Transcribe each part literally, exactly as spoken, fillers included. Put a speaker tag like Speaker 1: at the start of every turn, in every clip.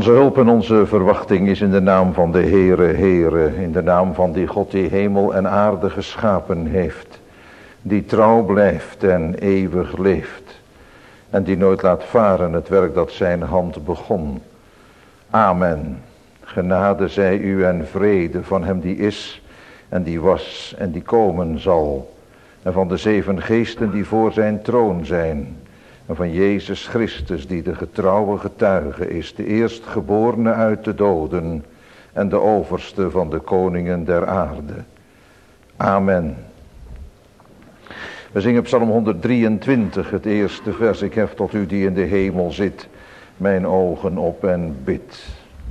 Speaker 1: Onze hulp en onze verwachting is in de naam van de Heere, Heere, in de naam van die God die hemel en aarde geschapen heeft, die trouw blijft en eeuwig leeft, en die nooit laat varen het werk dat zijn hand begon. Amen. Genade zij u en vrede van hem die is en die was en die komen zal, en van de zeven geesten die voor zijn troon zijn, en van Jezus Christus die de getrouwe getuige is, de eerstgeborene uit de doden en de overste van de koningen der aarde. Amen. We zingen Psalm honderddrieëntwintig, het eerste vers. Ik hef tot u die in de hemel zit mijn ogen op en bid.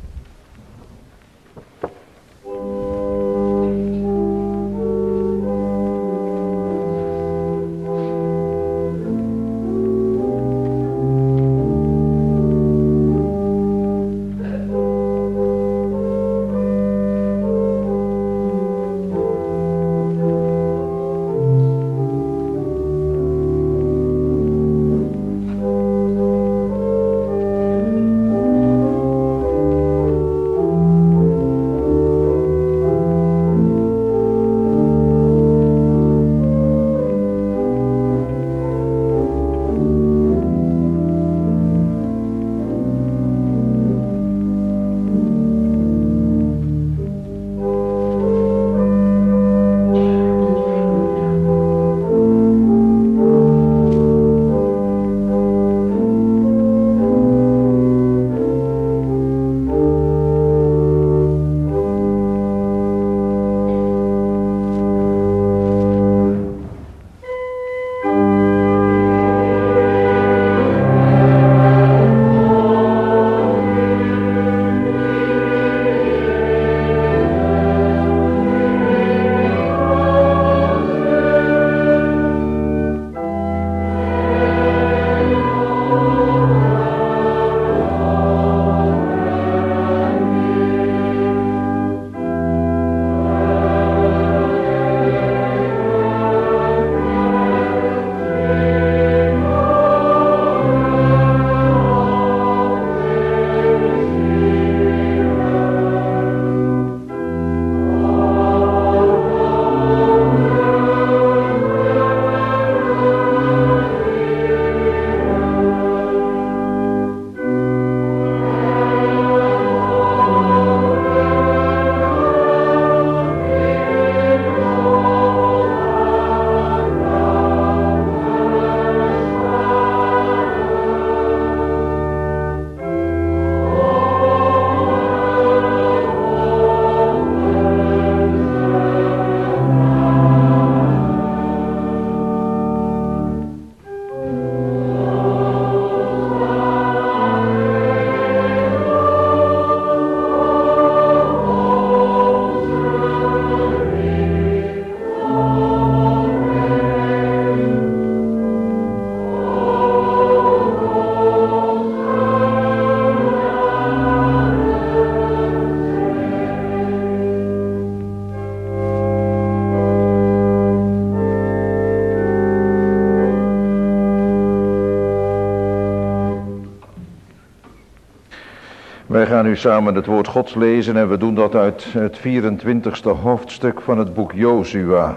Speaker 1: Wij gaan nu samen het woord Gods lezen en we doen dat uit het vierentwintigste hoofdstuk van het boek Jozua.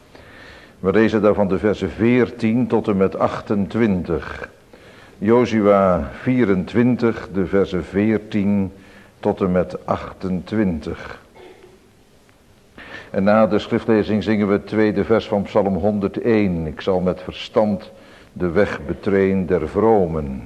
Speaker 1: We lezen daarvan de versen veertien tot en met achtentwintig. Jozua vierentwintig, de versen veertien tot en met achtentwintig. En na de schriftlezing zingen we het tweede vers van Psalm honderdéén. Ik zal met verstand de weg betreden der vromen.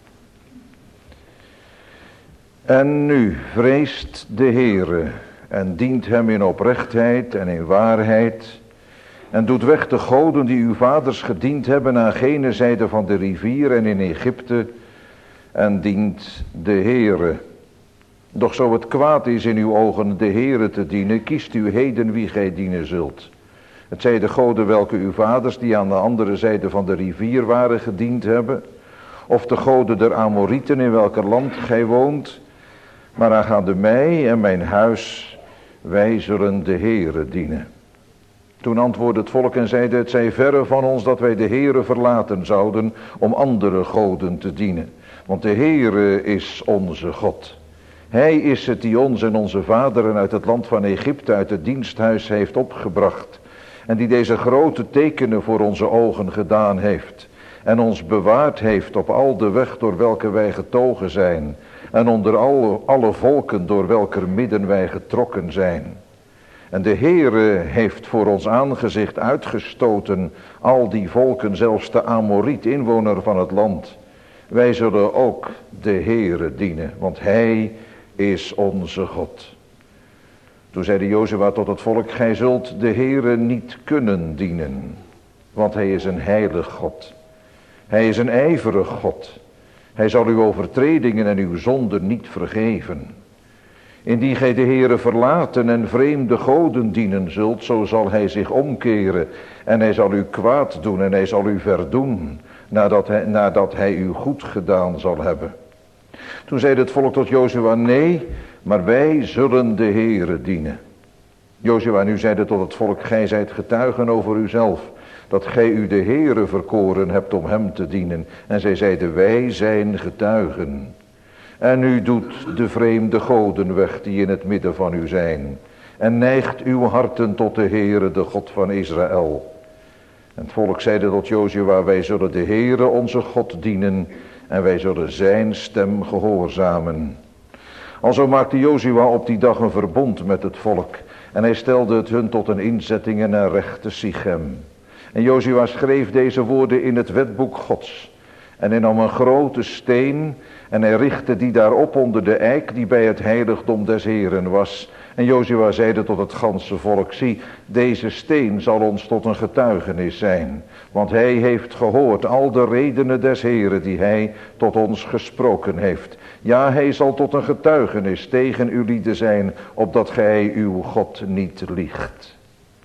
Speaker 1: En nu vreest de Heere en dient hem in oprechtheid en in waarheid en doet weg de goden die uw vaders gediend hebben aan gene zijde van de rivier en in Egypte en dient de Heere. Doch zo het kwaad is in uw ogen de Heere te dienen, kiest u heden wie gij dienen zult. Het zij de goden welke uw vaders die aan de andere zijde van de rivier waren gediend hebben, of de goden der Amorieten in welker land gij woont, maar aangaande mij en mijn huis, wij zullen de Heere dienen. Toen antwoordde het volk en zeide, het zij verre van ons dat wij de Heere verlaten zouden om andere goden te dienen. Want de Heere is onze God. Hij is het die ons en onze vaderen uit het land van Egypte, uit het diensthuis heeft opgebracht. En die deze grote tekenen voor onze ogen gedaan heeft. En ons bewaard heeft op al de weg door welke wij getogen zijn. En onder alle, alle volken door welker midden wij getrokken zijn. En de Heere heeft voor ons aangezicht uitgestoten al die volken, zelfs de Amoriet, inwoner van het land. Wij zullen ook de Heere dienen, want Hij is onze God. Toen zeide Jozua tot het volk, gij zult de Heere niet kunnen dienen, want Hij is een heilig God. Hij is een ijverig God. Hij zal uw overtredingen en uw zonden niet vergeven. Indien gij de Heere verlaten en vreemde goden dienen zult, zo zal Hij zich omkeren en Hij zal u kwaad doen en Hij zal u verdoen, nadat hij, nadat hij u goed gedaan zal hebben. Toen zeide het volk tot Jozua, nee, maar wij zullen de Heere dienen. Jozua nu zeide tot het volk, gij zijt getuigen over uzelf, dat gij u de Heere verkoren hebt om hem te dienen. En zij zeiden, wij zijn getuigen. En u doet de vreemde goden weg die in het midden van u zijn. En neigt uw harten tot de Heere, de God van Israël. En het volk zeide tot Jozua, wij zullen de Heere onze God dienen en wij zullen zijn stem gehoorzamen. Alzo maakte Jozua op die dag een verbond met het volk en hij stelde het hun tot een inzetting en een recht te Sichem. En Jozua schreef deze woorden in het wetboek Gods. En hij nam een grote steen en hij richtte die daarop onder de eik die bij het heiligdom des Heeren was. En Jozua zeide tot het ganse volk, zie, deze steen zal ons tot een getuigenis zijn. Want hij heeft gehoord al de redenen des Heeren die hij tot ons gesproken heeft. Ja, hij zal tot een getuigenis tegen uw lieden zijn, opdat gij uw God niet liegt.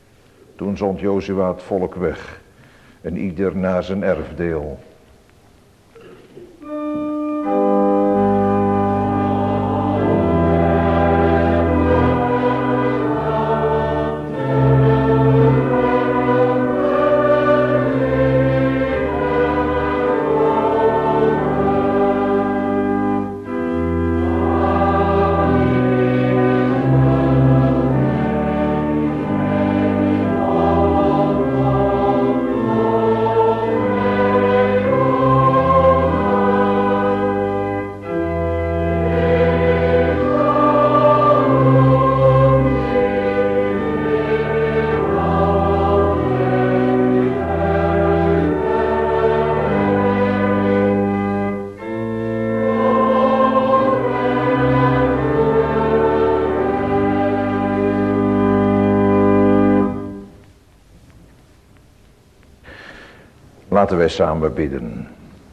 Speaker 1: Toen zond Jozua het volk weg, en ieder naar zijn erfdeel. Laten wij samen bidden.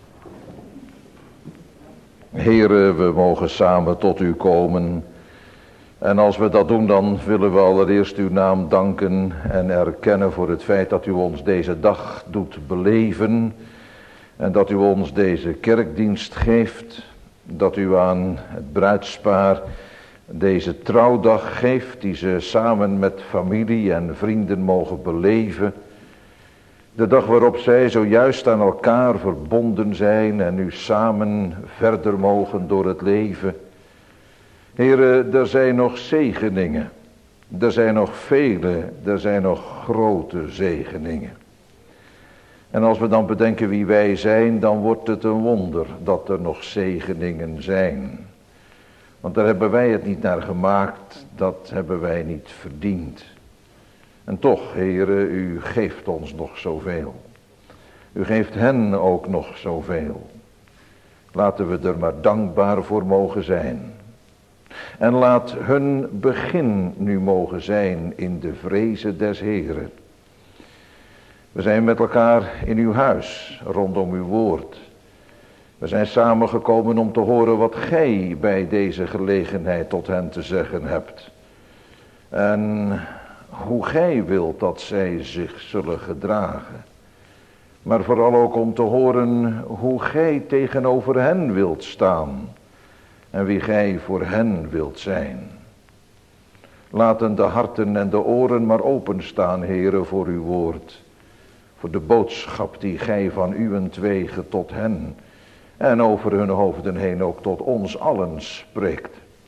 Speaker 1: Heere, we mogen samen tot u komen. En als we dat doen, dan willen we allereerst uw naam danken en erkennen voor het feit dat u ons deze dag doet beleven. En dat u ons deze kerkdienst geeft. Dat u aan het bruidspaar deze trouwdag geeft die ze samen met familie en vrienden mogen beleven. De dag waarop zij zojuist aan elkaar verbonden zijn en nu samen verder mogen door het leven. Heere, er zijn nog zegeningen. Er zijn nog vele, er zijn nog grote zegeningen. En als we dan bedenken wie wij zijn, dan wordt het een wonder dat er nog zegeningen zijn. Want daar hebben wij het niet naar gemaakt, dat hebben wij niet verdiend. En toch, Heere, u geeft ons nog zoveel. U geeft hen ook nog zoveel. Laten we er maar dankbaar voor mogen zijn. En laat hun begin nu mogen zijn in de vrezen des Heeren. We zijn met elkaar in uw huis, rondom uw woord. We zijn samengekomen om te horen wat gij bij deze gelegenheid tot hen te zeggen hebt. En hoe gij wilt dat zij zich zullen gedragen. Maar vooral ook om te horen hoe gij tegenover hen wilt staan. En wie gij voor hen wilt zijn. Laten de harten en de oren maar openstaan, Heere, voor uw woord. Voor de boodschap die gij van uwentwege tot hen en over hun hoofden heen ook tot ons allen spreekt.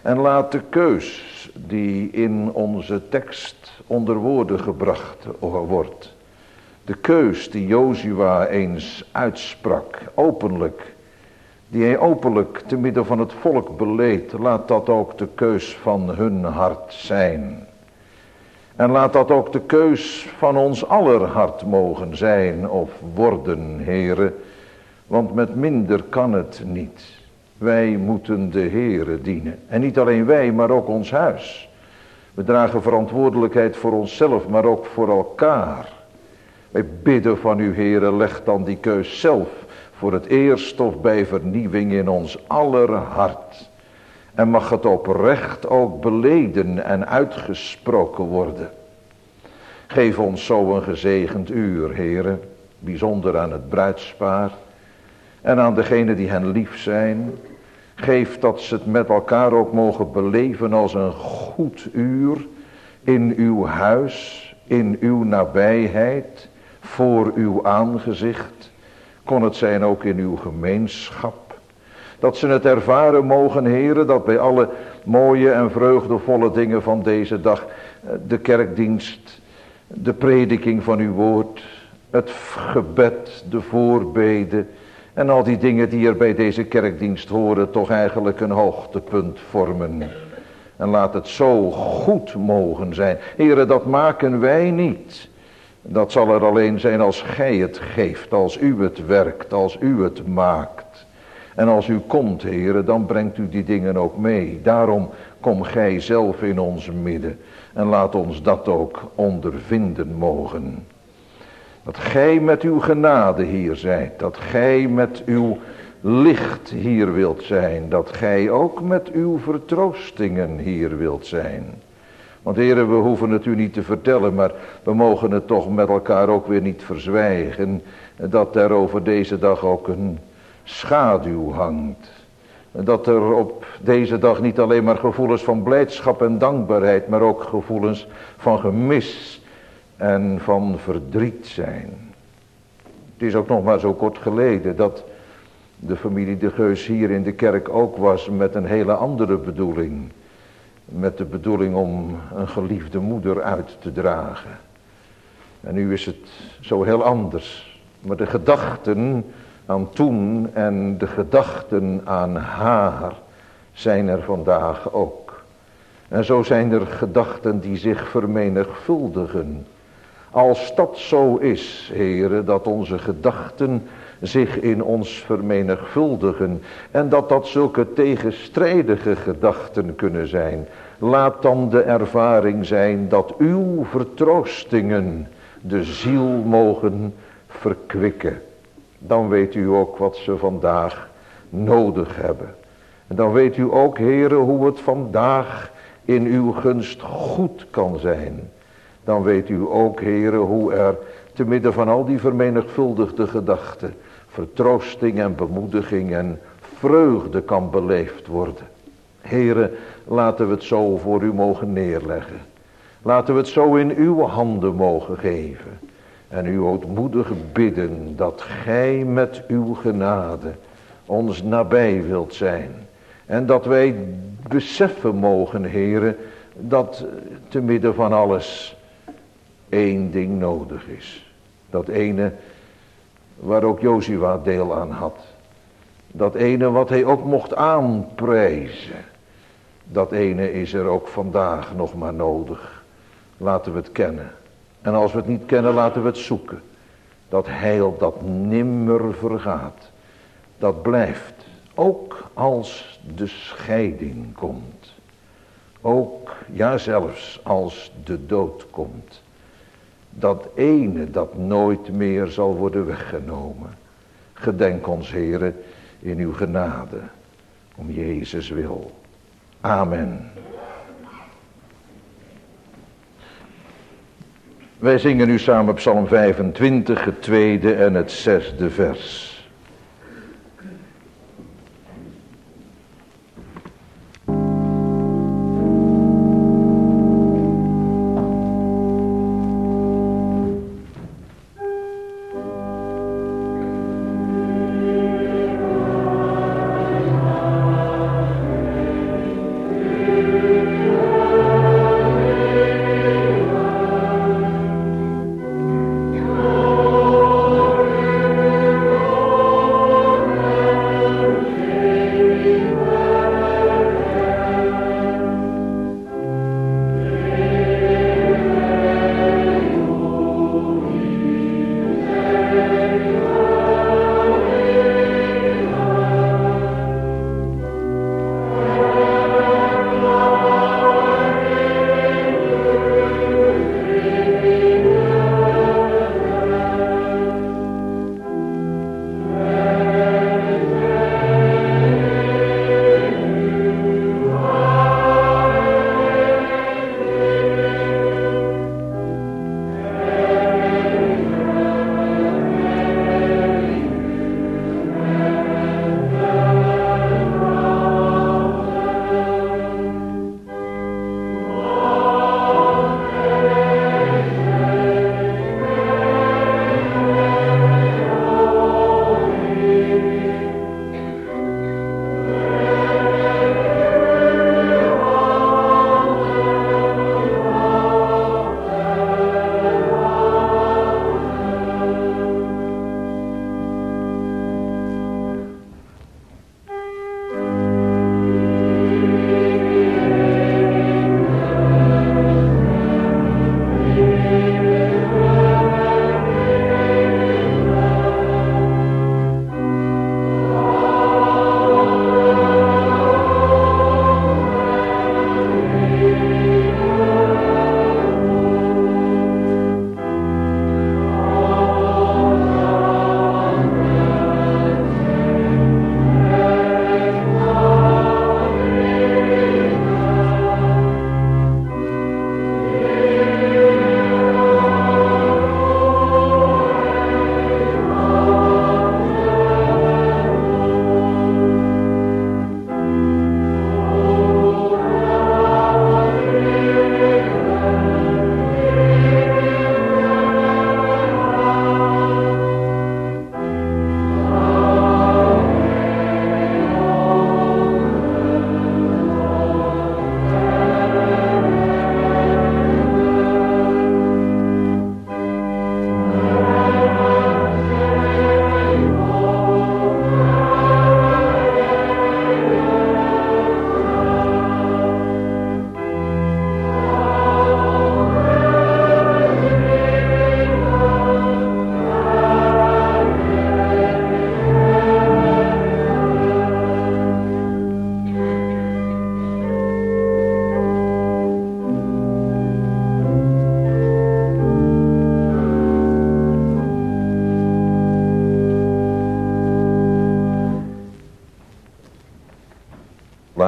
Speaker 1: En laat de keus die in onze tekst onder woorden gebracht wordt, de keus die Jozua eens uitsprak, openlijk, die hij openlijk te midden van het volk beleed, laat dat ook de keus van hun hart zijn. En laat dat ook de keus van ons aller hart mogen zijn of worden, Heere, want met minder kan het niet. Wij moeten de Heere dienen. En niet alleen wij, maar ook ons huis. We dragen verantwoordelijkheid voor onszelf, maar ook voor elkaar. Wij bidden van u, Heere, leg dan die keus zelf voor het eerst of bij vernieuwing in ons aller hart. En mag het oprecht ook beleden en uitgesproken worden. Geef ons zo een gezegend uur, Heere, bijzonder aan het bruidspaar en aan degenen die hen lief zijn. Geef dat ze het met elkaar ook mogen beleven als een goed uur in uw huis, in uw nabijheid, voor uw aangezicht. Kon het zijn ook in uw gemeenschap. Dat ze het ervaren mogen, Heere, dat bij alle mooie en vreugdevolle dingen van deze dag, de kerkdienst, de prediking van uw woord, het gebed, de voorbeden en al die dingen die er bij deze kerkdienst horen, toch eigenlijk een hoogtepunt vormen. En laat het zo goed mogen zijn. Heere, dat maken wij niet. Dat zal er alleen zijn als gij het geeft, als u het werkt, als u het maakt. En als u komt, Heere, dan brengt u die dingen ook mee. Daarom kom gij zelf in ons midden. En laat ons dat ook ondervinden mogen. Dat gij met uw genade hier zijt. Dat gij met uw licht hier wilt zijn. Dat gij ook met uw vertroostingen hier wilt zijn. Want heren, we hoeven het u niet te vertellen, maar we mogen het toch met elkaar ook weer niet verzwijgen. Dat er over deze dag ook een schaduw hangt. Dat er op deze dag niet alleen maar gevoelens van blijdschap en dankbaarheid, maar ook gevoelens van gemis en van verdriet zijn. Het is ook nog maar zo kort geleden dat de familie De Geus hier in de kerk ook was met een hele andere bedoeling. Met de bedoeling om een geliefde moeder uit te dragen. En nu is het zo heel anders. Maar de gedachten aan toen en de gedachten aan haar zijn er vandaag ook. En zo zijn er gedachten die zich vermenigvuldigen. Als dat zo is, Heere, dat onze gedachten zich in ons vermenigvuldigen en dat dat zulke tegenstrijdige gedachten kunnen zijn, laat dan de ervaring zijn dat uw vertroostingen de ziel mogen verkwikken. Dan weet u ook wat ze vandaag nodig hebben. En dan weet u ook, Heere, hoe het vandaag in uw gunst goed kan zijn. Dan weet u ook, Heere, hoe er te midden van al die vermenigvuldigde gedachten vertroosting en bemoediging en vreugde kan beleefd worden. Heere, laten we het zo voor u mogen neerleggen. Laten we het zo in uw handen mogen geven. En u ootmoedig bidden dat gij met uw genade ons nabij wilt zijn. En dat wij beseffen mogen, Heere, dat te midden van alles één ding nodig is. Dat ene waar ook Jozua deel aan had. Dat ene wat hij ook mocht aanprijzen. Dat ene is er ook vandaag nog maar nodig. Laten we het kennen. En als we het niet kennen, laten we het zoeken. Dat heil dat nimmer vergaat. Dat blijft. Ook als de scheiding komt. Ook, ja zelfs als de dood komt. Dat ene dat nooit meer zal worden weggenomen. Gedenk ons, Heere, in uw genade. Om Jezus wil. Amen. Wij zingen nu samen Psalm vijfentwintig, het tweede en het zesde vers.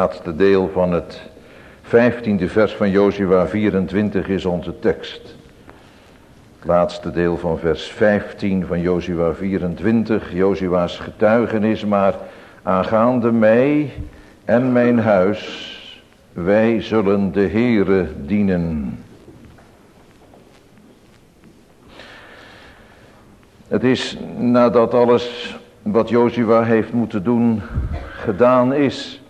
Speaker 1: laatste deel van het vijftiende vers van Jozua vierentwintig is onze tekst. Het laatste deel van vers vijftien van Jozua vierentwintig, Jozua's getuigenis, maar aangaande mij en mijn huis, wij zullen de Heere dienen. Het is nadat alles wat Jozua heeft moeten doen gedaan is.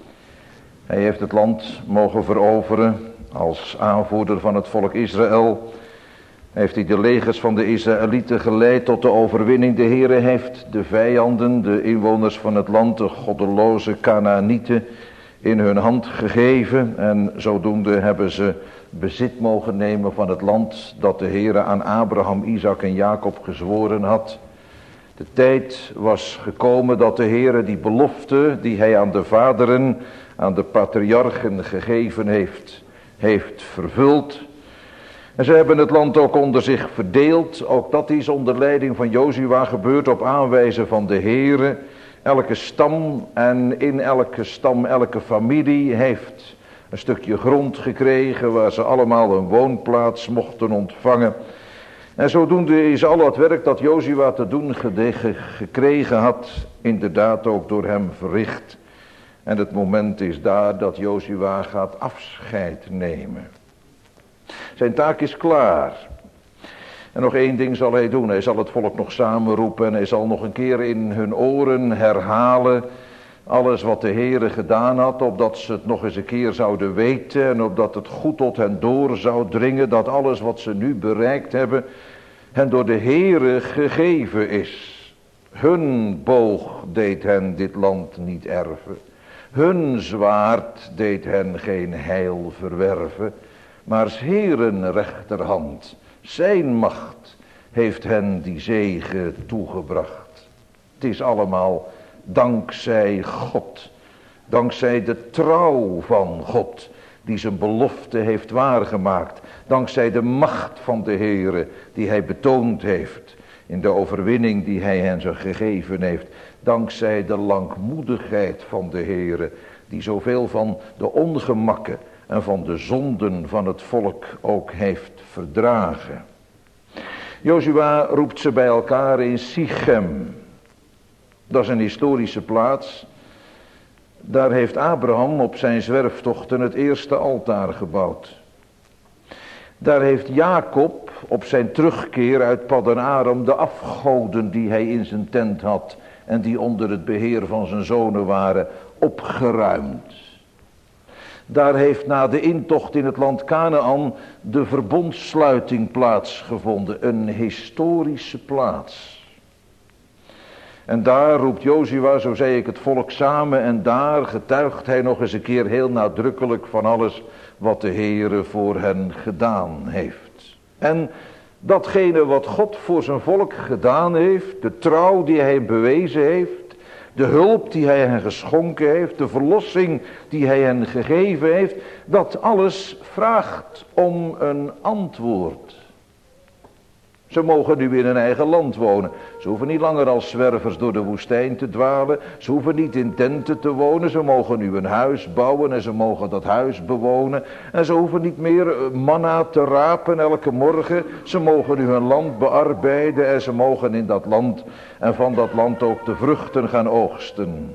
Speaker 1: Hij heeft het land mogen veroveren als aanvoerder van het volk Israël. Heeft hij de legers van de Israëlieten geleid tot de overwinning. De Heere heeft de vijanden, de inwoners van het land, de goddeloze Kanaanieten, in hun hand gegeven. En zodoende hebben ze bezit mogen nemen van het land dat de Heere aan Abraham, Isaac en Jacob gezworen had. De tijd was gekomen dat de Heere die belofte die hij aan de vaderen, aan de patriarchen gegeven heeft, heeft vervuld. En ze hebben het land ook onder zich verdeeld. Ook dat is onder leiding van Jozua gebeurd op aanwijzen van de Heere. Elke stam en in elke stam, elke familie heeft een stukje grond gekregen waar ze allemaal een woonplaats mochten ontvangen. En zodoende is al het werk dat Jozua te doen gekregen had, inderdaad ook door hem verricht. En het moment is daar dat Jozua gaat afscheid nemen. Zijn taak is klaar. En nog één ding zal hij doen. Hij zal het volk nog samenroepen en hij zal nog een keer in hun oren herhalen alles wat de Heere gedaan had, opdat ze het nog eens een keer zouden weten en opdat het goed tot hen door zou dringen, dat alles wat ze nu bereikt hebben, hen door de Heere gegeven is. Hun boog deed hen dit land niet erven. Hun zwaard deed hen geen heil verwerven, maar 's Heeren rechterhand, zijn macht, heeft hen die zege toegebracht. Het is allemaal dankzij God, dankzij de trouw van God, die zijn belofte heeft waargemaakt, dankzij de macht van de Heere, die hij betoond heeft, in de overwinning die hij hen zo gegeven heeft, dankzij de langmoedigheid van de Heere, die zoveel van de ongemakken en van de zonden van het volk ook heeft verdragen. Jozua roept ze bij elkaar in Sichem. Dat is een historische plaats. Daar heeft Abraham op zijn zwerftochten het eerste altaar gebouwd. Daar heeft Jacob op zijn terugkeer uit Paddan Aram de afgoden die hij in zijn tent had en die onder het beheer van zijn zonen waren, opgeruimd. Daar heeft na de intocht in het land Kanaan de verbondssluiting plaatsgevonden, een historische plaats. En daar roept Jozua, zo zei ik, het volk samen en daar getuigt hij nog eens een keer heel nadrukkelijk van alles wat de Heere voor hen gedaan heeft. En datgene wat God voor zijn volk gedaan heeft, de trouw die hij bewezen heeft, de hulp die hij hen geschonken heeft, de verlossing die hij hen gegeven heeft, dat alles vraagt om een antwoord. Ze mogen nu in hun eigen land wonen. Ze hoeven niet langer als zwervers door de woestijn te dwalen. Ze hoeven niet in tenten te wonen. Ze mogen nu een huis bouwen en ze mogen dat huis bewonen. En ze hoeven niet meer manna te rapen elke morgen. Ze mogen nu hun land bearbeiden en ze mogen in dat land en van dat land ook de vruchten gaan oogsten.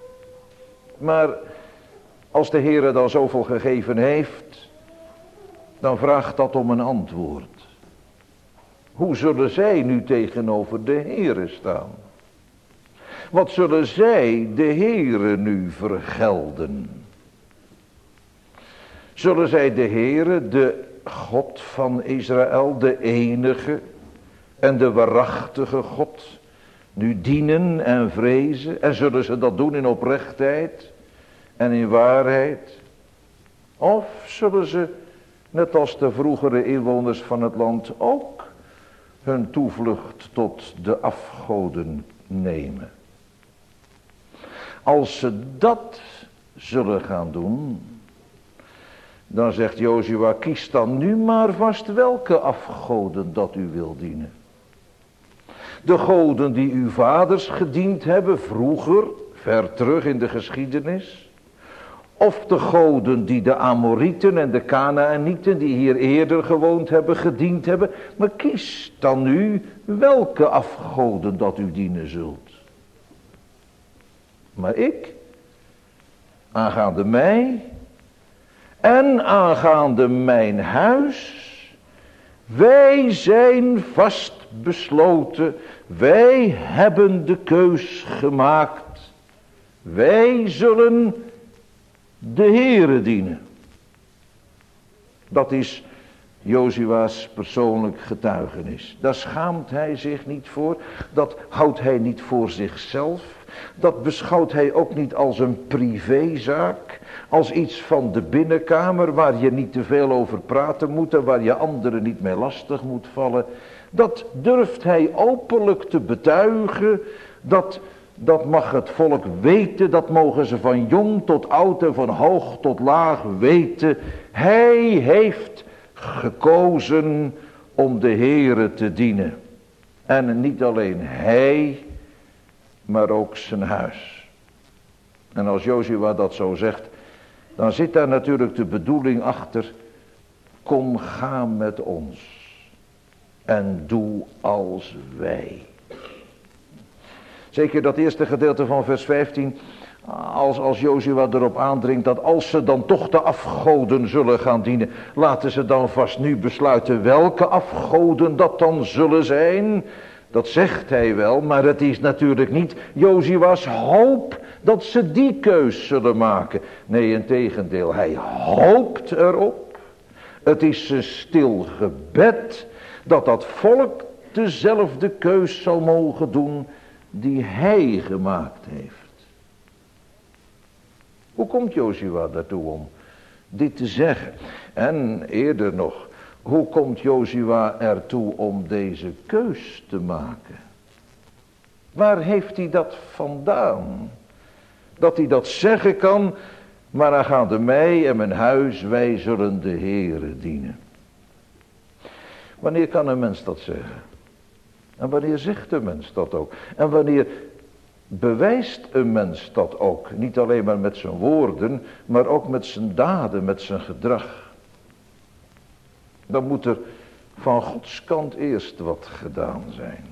Speaker 1: Maar als de Heere dan zoveel gegeven heeft, dan vraagt dat om een antwoord. Hoe zullen zij nu tegenover de Heere staan? Wat zullen zij de Heere nu vergelden? Zullen zij de Heere, de God van Israël, de enige en de waarachtige God, nu dienen en vrezen? En zullen ze dat doen in oprechtheid en in waarheid? Of zullen ze, net als de vroegere inwoners van het land, ook hun toevlucht tot de afgoden nemen? Als ze dat zullen gaan doen, dan zegt Jozua, kies dan nu maar vast welke afgoden dat u wil dienen. De goden die uw vaders gediend hebben vroeger, ver terug in de geschiedenis, of de goden die de Amorieten en de Kanaanieten die hier eerder gewoond hebben, gediend hebben. Maar kies dan nu welke afgoden dat u dienen zult. Maar ik, aangaande mij en aangaande mijn huis, wij zijn vastbesloten, wij hebben de keus gemaakt, wij zullen de Heere dienen. Dat is Jozua's persoonlijk getuigenis. Daar schaamt hij zich niet voor, dat houdt hij niet voor zichzelf, dat beschouwt hij ook niet als een privézaak, als iets van de binnenkamer waar je niet te veel over praten moet en waar je anderen niet mee lastig moet vallen. Dat durft hij openlijk te betuigen, dat, dat mag het volk weten, dat mogen ze van jong tot oud en van hoog tot laag weten. Hij heeft gekozen om de Heere te dienen. En niet alleen hij, maar ook zijn huis. En als Jozua dat zo zegt, dan zit daar natuurlijk de bedoeling achter: kom, ga met ons en doe als wij. Zeker dat eerste gedeelte van vers vijftien, als, als Jozua erop aandringt dat als ze dan toch de afgoden zullen gaan dienen, laten ze dan vast nu besluiten welke afgoden dat dan zullen zijn. Dat zegt hij wel, maar het is natuurlijk niet Jozua's hoop dat ze die keus zullen maken. Nee, integendeel, hij hoopt erop. Het is zijn stil gebed dat dat volk dezelfde keus zal mogen doen die hij gemaakt heeft. Hoe komt Jozua daartoe om dit te zeggen? En eerder nog, hoe komt Jozua ertoe om deze keus te maken? Waar heeft hij dat vandaan? Dat hij dat zeggen kan, maar aangaande mij en mijn huis, wij zullen de Heere dienen. Wanneer kan een mens dat zeggen? En wanneer zegt een mens dat ook? En wanneer bewijst een mens dat ook? Niet alleen maar met zijn woorden, maar ook met zijn daden, met zijn gedrag. Dan moet er van Gods kant eerst wat gedaan zijn.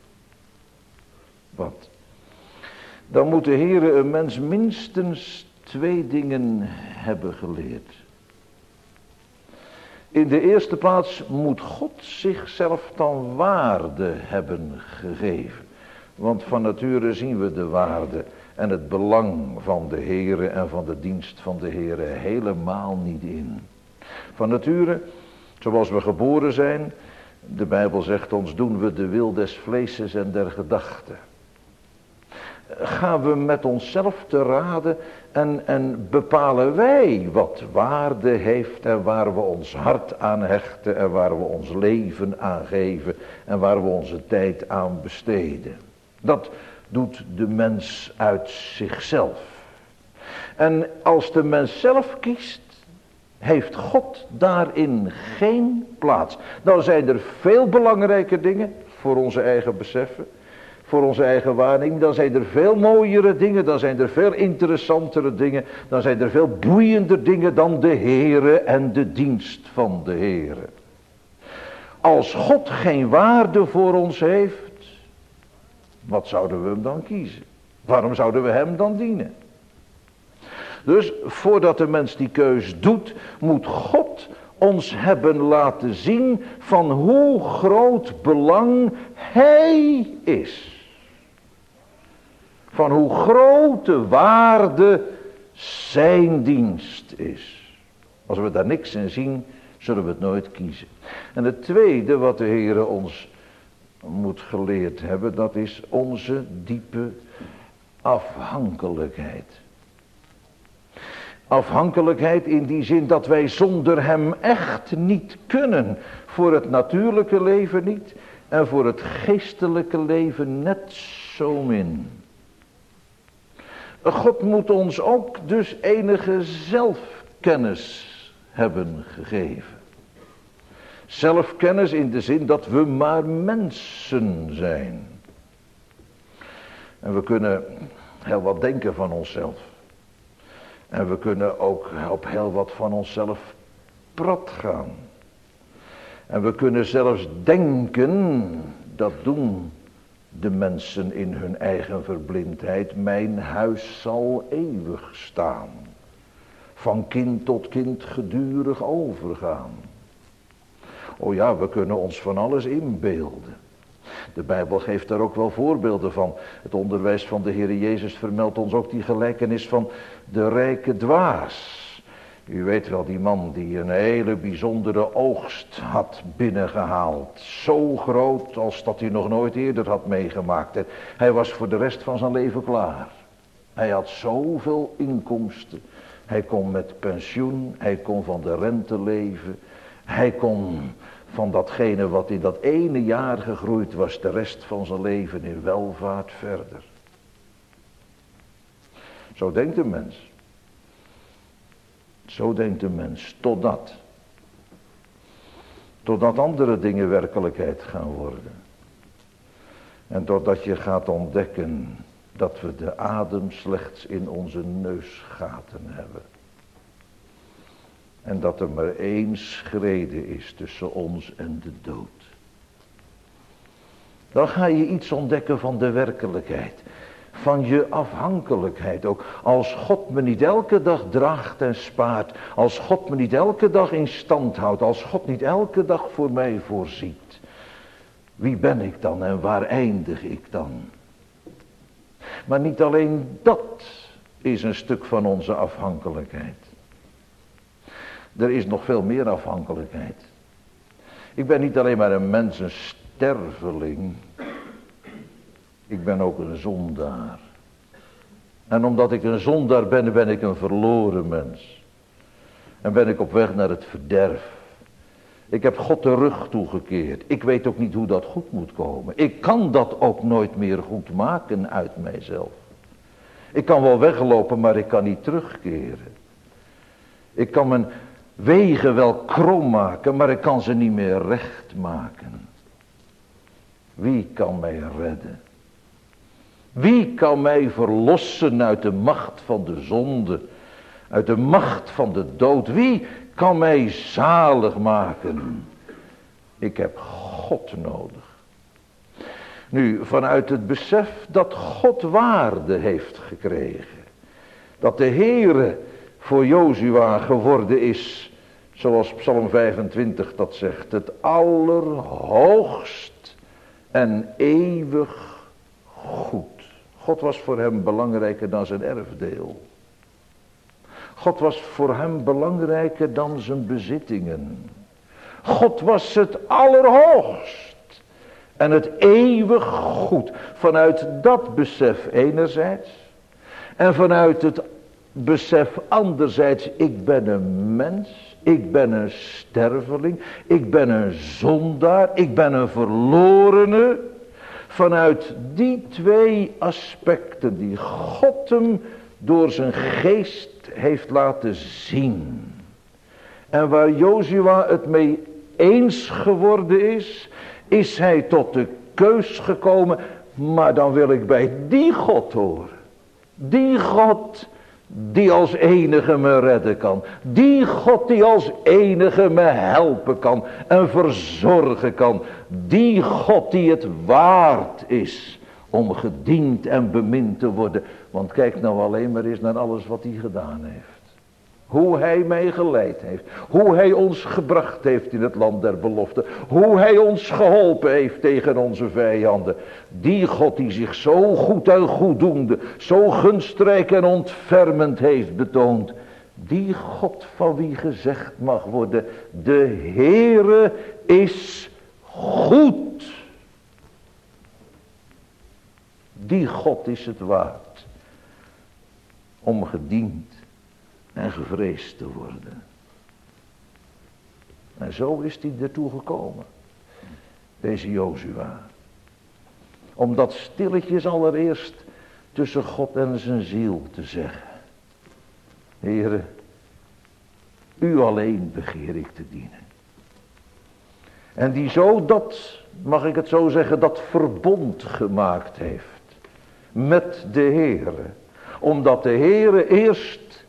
Speaker 1: Wat? Dan moet de Heere een mens minstens twee dingen hebben geleerd. In de eerste plaats moet God zichzelf dan waarde hebben gegeven. Want van nature zien we de waarde en het belang van de Heere en van de dienst van de Heere helemaal niet in. Van nature, zoals we geboren zijn, de Bijbel zegt ons, doen we de wil des vleeses en der gedachten. Gaan we met onszelf te raden en, en bepalen wij wat waarde heeft en waar we ons hart aan hechten en waar we ons leven aan geven en waar we onze tijd aan besteden. Dat doet de mens uit zichzelf. En als de mens zelf kiest, heeft God daarin geen plaats. Nou zijn er veel belangrijke dingen voor onze eigen beseffen, voor onze eigen waarneming. Dan zijn er veel mooiere dingen, dan zijn er veel interessantere dingen, dan zijn er veel boeiender dingen dan de Heere en de dienst van de Heere. Als God geen waarde voor ons heeft, wat zouden we hem dan kiezen? Waarom zouden we hem dan dienen? Dus voordat de mens die keus doet, moet God ons hebben laten zien van hoe groot belang hij is. Van hoe grote waarde zijn dienst is. Als we daar niks in zien, zullen we het nooit kiezen. En het tweede wat de Heere ons moet geleerd hebben, dat is onze diepe afhankelijkheid. Afhankelijkheid in die zin dat wij zonder hem echt niet kunnen. Voor het natuurlijke leven niet en voor het geestelijke leven net zo min. God moet ons ook dus enige zelfkennis hebben gegeven. Zelfkennis in de zin dat we maar mensen zijn. En we kunnen heel wat denken van onszelf. En we kunnen ook op heel wat van onszelf prat gaan. En we kunnen zelfs denken, dat doen de mensen in hun eigen verblindheid, mijn huis zal eeuwig staan. Van kind tot kind gedurig overgaan. Oh ja, we kunnen ons van alles inbeelden. De Bijbel geeft daar ook wel voorbeelden van. Het onderwijs van de Heer Jezus vermeldt ons ook die gelijkenis van de rijke dwaas. U weet wel, die man die een hele bijzondere oogst had binnengehaald. Zo groot als dat hij nog nooit eerder had meegemaakt. En hij was voor de rest van zijn leven klaar. Hij had zoveel inkomsten. Hij kon met pensioen, hij kon van de rente leven. Hij kon van datgene wat in dat ene jaar gegroeid was, de rest van zijn leven in welvaart verder. Zo denkt de mens. Zo denkt de mens, totdat. Totdat andere dingen werkelijkheid gaan worden. En totdat je gaat ontdekken dat we de adem slechts in onze neusgaten hebben. En dat er maar één schrede is tussen ons en de dood. Dan ga je iets ontdekken van de werkelijkheid. Van je afhankelijkheid ook. Als God me niet elke dag draagt en spaart. Als God me niet elke dag in stand houdt. Als God niet elke dag voor mij voorziet. Wie ben ik dan en waar eindig ik dan? Maar niet alleen dat is een stuk van onze afhankelijkheid. Er is nog veel meer afhankelijkheid. Ik ben niet alleen maar een mens, een sterveling. Ik ben ook een zondaar. En omdat ik een zondaar ben, ben ik een verloren mens. En ben ik op weg naar het verderf. Ik heb God de rug toegekeerd. Ik weet ook niet hoe dat goed moet komen. Ik kan dat ook nooit meer goed maken uit mijzelf. Ik kan wel weglopen, maar ik kan niet terugkeren. Ik kan mijn wegen wel krom maken, maar ik kan ze niet meer recht maken. Wie kan mij redden? Wie kan mij verlossen uit de macht van de zonde, uit de macht van de dood? Wie kan mij zalig maken? Ik heb God nodig. Nu, vanuit het besef dat God waarde heeft gekregen, dat de Heere voor Jozua geworden is, zoals Psalm vijfentwintig dat zegt, het allerhoogst en eeuwig goed. God was voor hem belangrijker dan zijn erfdeel. God was voor hem belangrijker dan zijn bezittingen. God was het allerhoogst en het eeuwig goed. Vanuit dat besef enerzijds en vanuit het besef anderzijds, ik ben een mens, ik ben een sterveling, ik ben een zondaar, ik ben een verlorene. Vanuit die twee aspecten die God hem door zijn geest heeft laten zien. En waar Jozua het mee eens geworden is, is hij tot de keus gekomen, maar dan wil ik bij die God horen. Die God die als enige me redden kan. Die God die als enige me helpen kan en verzorgen kan. Die God die het waard is om gediend en bemind te worden. Want kijk nou alleen maar eens naar alles wat hij gedaan heeft. Hoe hij mij geleid heeft. Hoe hij ons gebracht heeft in het land der belofte. Hoe hij ons geholpen heeft tegen onze vijanden. Die God die zich zo goed en goeddoende, zo gunstrijk en ontfermend heeft betoond. Die God van wie gezegd mag worden, de Heere is goed. Die God is het waard om gediend en gevreesd te worden. En zo is hij ertoe gekomen, deze Jozua. Om dat stilletjes allereerst tussen God en zijn ziel te zeggen. Heere, u alleen begeer ik te dienen. En die zo dat, mag ik het zo zeggen, dat verbond gemaakt heeft met de Heere. Omdat de Heere eerst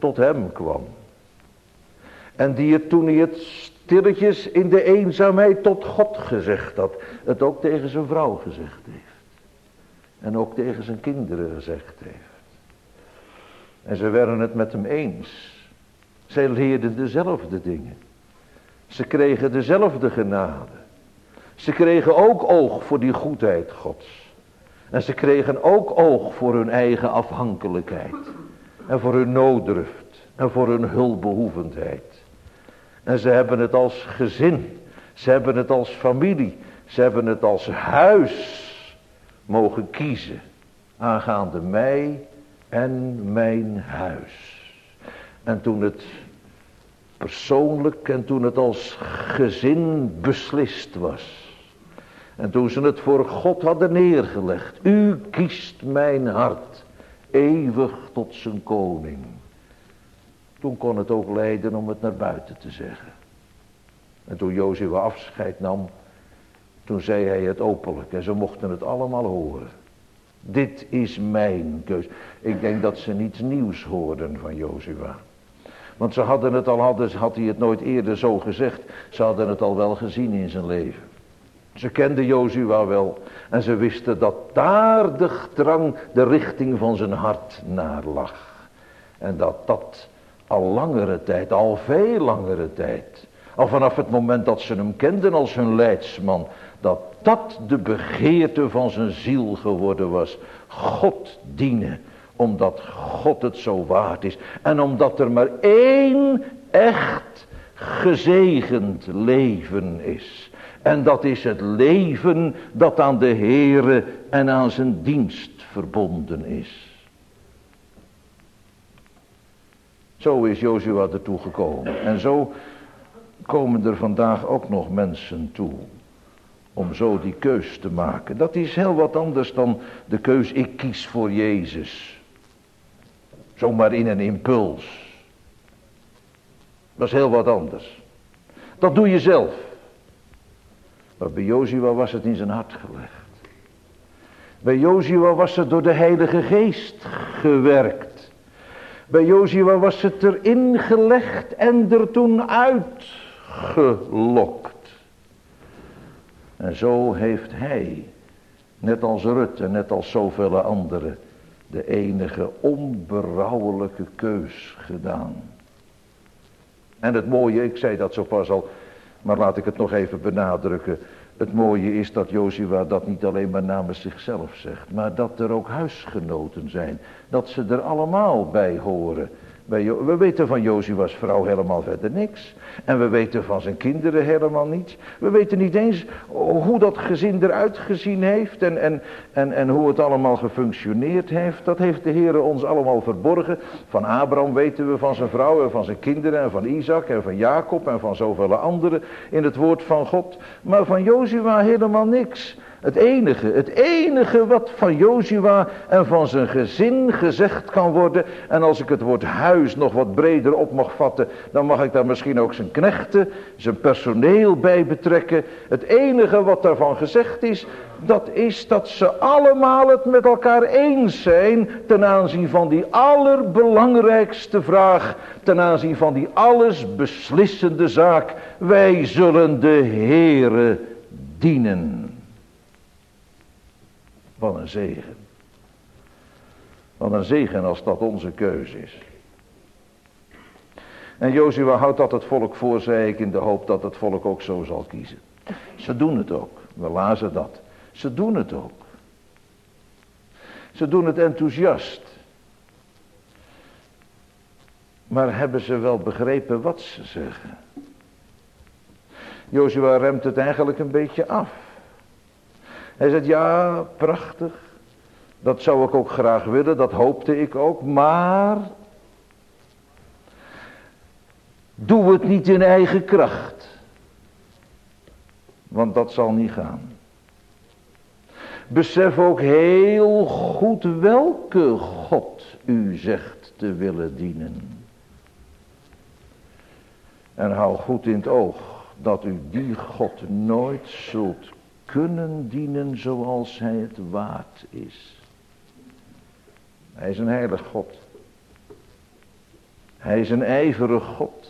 Speaker 1: tot hem kwam. En die het toen hij het stilletjes in de eenzaamheid tot God gezegd had, het ook tegen zijn vrouw gezegd heeft. En ook tegen zijn kinderen gezegd heeft. En ze werden het met hem eens. Zij leerden dezelfde dingen. Ze kregen dezelfde genade. Ze kregen ook oog voor die goedheid Gods. En ze kregen ook oog voor hun eigen afhankelijkheid. En voor hun nooddruft. En voor hun hulpbehoevendheid. En ze hebben het als gezin. Ze hebben het als familie. Ze hebben het als huis mogen kiezen. Aangaande mij en mijn huis. En toen het persoonlijk en toen het als gezin beslist was. En toen ze het voor God hadden neergelegd. U kiest mijn hart eeuwig tot zijn koning. Toen kon het ook leiden om het naar buiten te zeggen. En toen Jozua afscheid nam, toen zei hij het openlijk. En ze mochten het allemaal horen. Dit is mijn keus. Ik denk dat ze niets nieuws hoorden van Jozua. Want ze hadden het al, hadden, had hij het nooit eerder zo gezegd. Ze hadden het al wel gezien in zijn leven. Ze kenden Jozua wel. En ze wisten dat daar de drang, de richting van zijn hart naar lag. En dat dat al langere tijd, al veel langere tijd. Al vanaf het moment dat ze hem kenden als hun leidsman. Dat dat de begeerte van zijn ziel geworden was. God dienen. Omdat God het zo waard is. En omdat er maar één echt gezegend leven is. En dat is het leven dat aan de Heere en aan zijn dienst verbonden is. Zo is Jozua ertoe gekomen. En zo komen er vandaag ook nog mensen toe. Om zo die keus te maken. Dat is heel wat anders dan de keus ik kies voor Jezus. Zomaar in een impuls. Dat is heel wat anders. Dat doe je zelf. Maar bij Jozua was het in zijn hart gelegd. Bij Jozua was het door de Heilige Geest gewerkt. Bij Jozua was het erin gelegd en er toen uitgelokt. En zo heeft hij, net als Rut en net als zoveel anderen, de enige onberouwelijke keus gedaan. En het mooie, ik zei dat zo pas al, maar laat ik het nog even benadrukken. Het mooie is dat Jozua dat niet alleen maar namens zichzelf zegt, maar dat er ook huisgenoten zijn. Dat ze er allemaal bij horen. We weten van Jozua's vrouw helemaal verder niks. En we weten van zijn kinderen helemaal niets. We weten niet eens hoe dat gezin eruit gezien heeft. En, en, en, en hoe het allemaal gefunctioneerd heeft. Dat heeft de Heer ons allemaal verborgen. Van Abraham weten we van zijn vrouw en van zijn kinderen. En van Isaac en van Jacob en van zoveel anderen in het woord van God. Maar van Jozua helemaal niks. Het enige, het enige wat van Jozua en van zijn gezin gezegd kan worden. En als ik het woord huis nog wat breder op mag vatten. Dan mag ik daar misschien ook zijn knechten, zijn personeel bij betrekken. Het enige wat daarvan gezegd is. Dat is dat ze allemaal het met elkaar eens zijn. Ten aanzien van die allerbelangrijkste vraag. Ten aanzien van die alles beslissende zaak. Wij zullen de Heere dienen. Wat een zegen. Wat een zegen als dat onze keuze is. En Jozua houdt dat het volk voor, zei ik, in de hoop dat het volk ook zo zal kiezen. Ze doen het ook. We lazen dat. Ze doen het ook. Ze doen het enthousiast. Maar hebben ze wel begrepen wat ze zeggen? Jozua remt het eigenlijk een beetje af. Hij zegt, ja, prachtig. Dat zou ik ook graag willen, dat hoopte ik ook. Maar doe het niet in eigen kracht. Want dat zal niet gaan. Besef ook heel goed welke God u zegt te willen dienen. En hou goed in het oog dat u die God nooit zult kunnen dienen zoals hij het waard is. Hij is een heilig God. Hij is een ijverig God.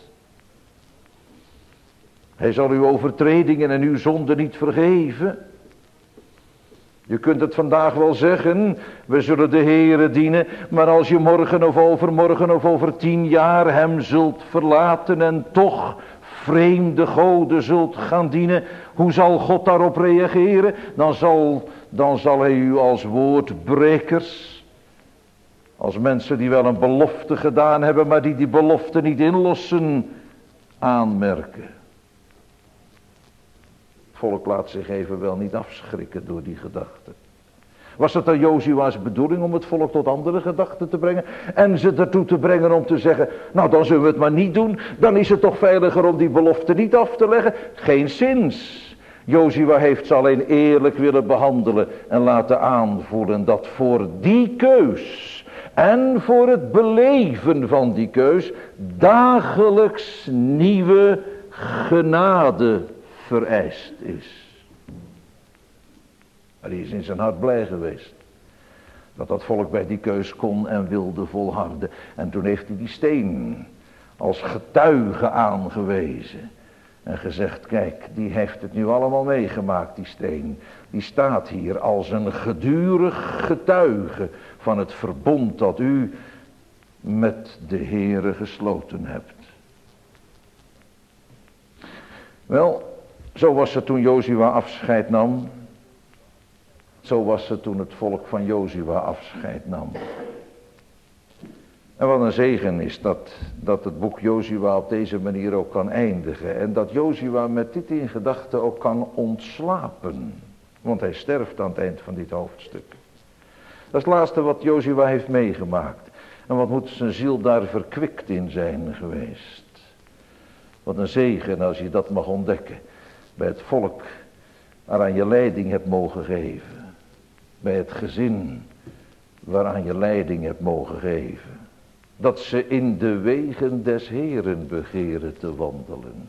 Speaker 1: Hij zal uw overtredingen en uw zonden niet vergeven. Je kunt het vandaag wel zeggen, we zullen de Heere dienen, maar als je morgen of overmorgen of over tien jaar hem zult verlaten en toch vreemde goden zult gaan dienen, hoe zal God daarop reageren? Dan zal, dan zal hij u als woordbrekers, als mensen die wel een belofte gedaan hebben, maar die die belofte niet inlossen, aanmerken. Het volk laat zich evenwel niet afschrikken door die gedachten. Was het dan Jozua's bedoeling om het volk tot andere gedachten te brengen? En ze ertoe te brengen om te zeggen, nou dan zullen we het maar niet doen. Dan is het toch veiliger om die belofte niet af te leggen? Geen zins. Jozua heeft ze alleen eerlijk willen behandelen en laten aanvoelen dat voor die keus en voor het beleven van die keus dagelijks nieuwe genade vereist is. Maar hij is in zijn hart blij geweest dat dat volk bij die keus kon en wilde volharden. En toen heeft hij die steen als getuige aangewezen en gezegd, kijk, die heeft het nu allemaal meegemaakt, die steen. Die staat hier als een gedurig getuige van het verbond dat u met de Heere gesloten hebt. Wel, zo was het toen Jozua afscheid nam. Zo was het toen het volk van Jozua afscheid nam. En wat een zegen is dat, dat het boek Jozua op deze manier ook kan eindigen. En dat Jozua met dit in gedachten ook kan ontslapen. Want hij sterft aan het eind van dit hoofdstuk. Dat is het laatste wat Jozua heeft meegemaakt. En wat moet zijn ziel daar verkwikt in zijn geweest. Wat een zegen als je dat mag ontdekken. Bij het volk waaraan je leiding hebt mogen geven. Bij het gezin waaraan je leiding hebt mogen geven. Dat ze in de wegen des Heeren begeren te wandelen.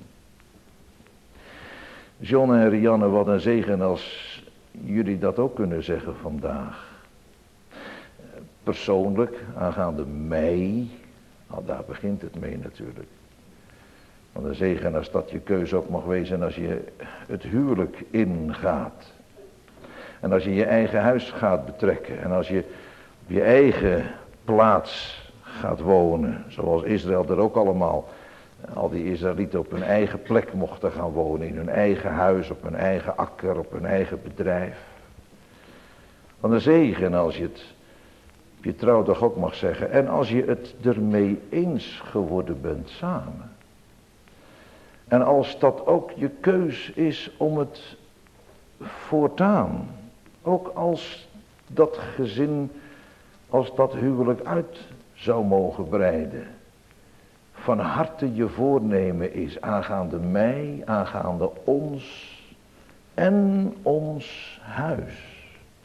Speaker 1: John en Rianne, wat een zegen als jullie dat ook kunnen zeggen vandaag. Persoonlijk, aangaande mij, nou daar begint het mee natuurlijk. Wat een zegen als dat je keuze ook mag wezen als je het huwelijk ingaat. En als je je eigen huis gaat betrekken. En als je op je eigen plaats gaat wonen. Zoals Israël er ook allemaal. Al die Israëlieten op hun eigen plek mochten gaan wonen. In hun eigen huis, op hun eigen akker, op hun eigen bedrijf. Wat een zegen als je het op je trouwdag ook mag zeggen. En als je het ermee eens geworden bent samen. En als dat ook je keus is om het voortaan, ook als dat gezin, als dat huwelijk uit zou mogen breiden, van harte je voornemen is aangaande mij, aangaande ons en ons huis.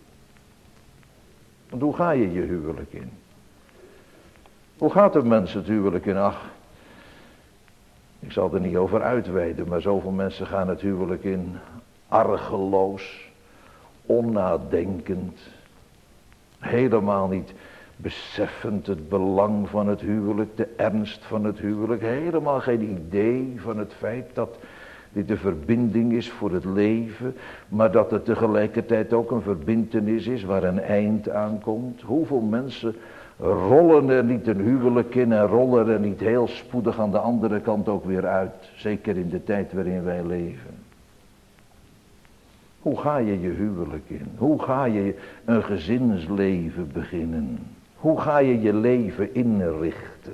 Speaker 1: Want hoe ga je je huwelijk in? Hoe gaat een mens het huwelijk in? Ach, ik zal er niet over uitweiden, maar zoveel mensen gaan het huwelijk in argeloos, onnadenkend, helemaal niet beseffend het belang van het huwelijk, de ernst van het huwelijk, helemaal geen idee van het feit dat dit een verbinding is voor het leven, maar dat het tegelijkertijd ook een verbintenis is waar een eind aan komt. Hoeveel mensen rollen er niet een huwelijk in en rollen er niet heel spoedig aan de andere kant ook weer uit. Zeker in de tijd waarin wij leven. Hoe ga je je huwelijk in? Hoe ga je een gezinsleven beginnen? Hoe ga je je leven inrichten?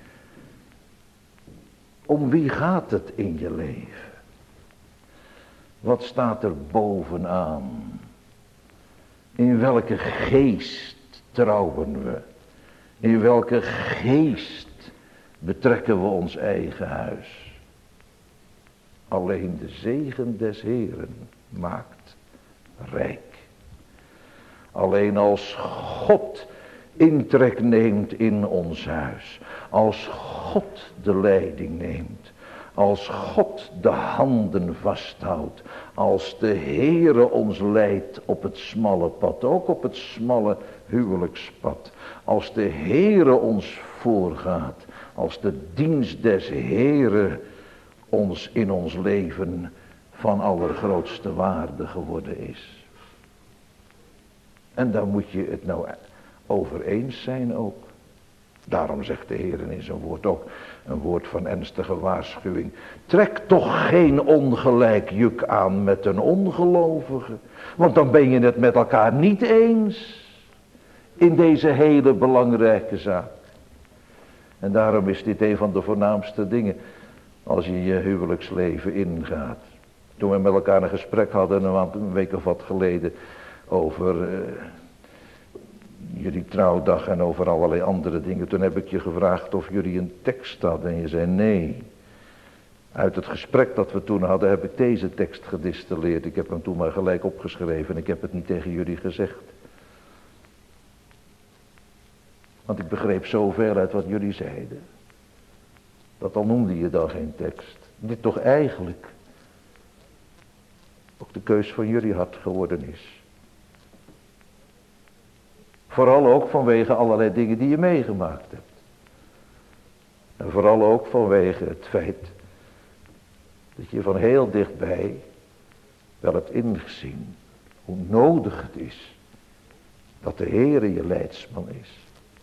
Speaker 1: Om wie gaat het in je leven? Wat staat er bovenaan? In welke geest trouwen we? In welke geest betrekken we ons eigen huis? Alleen de zegen des Heeren maakt rijk. Alleen als God intrek neemt in ons huis. Als God de leiding neemt. Als God de handen vasthoudt. Als de Heere ons leidt op het smalle pad. Ook op het smalle huwelijkspad. Als de Heere ons voorgaat. Als de dienst des Heeren ons in ons leven van allergrootste waarde geworden is. En daar moet je het nou over eens zijn ook. Daarom zegt de Heer in zijn woord ook een woord van ernstige waarschuwing. Trek toch geen ongelijk juk aan met een ongelovige. Want dan ben je het met elkaar niet eens in deze hele belangrijke zaak. En daarom is dit een van de voornaamste dingen als je je huwelijksleven ingaat. Toen we met elkaar een gesprek hadden een week of wat geleden over uh, jullie trouwdag en over allerlei andere dingen. Toen heb ik je gevraagd of jullie een tekst hadden en je zei nee. Uit het gesprek dat we toen hadden heb ik deze tekst gedistilleerd. Ik heb hem toen maar gelijk opgeschreven en ik heb het niet tegen jullie gezegd. Want ik begreep zoveel uit wat jullie zeiden. Dat al noemde je dan geen tekst. Dit toch eigenlijk ook de keus van jullie hart geworden is. Vooral ook vanwege allerlei dingen die je meegemaakt hebt. En vooral ook vanwege het feit dat je van heel dichtbij wel hebt ingezien hoe nodig het is dat de Heere je leidsman is.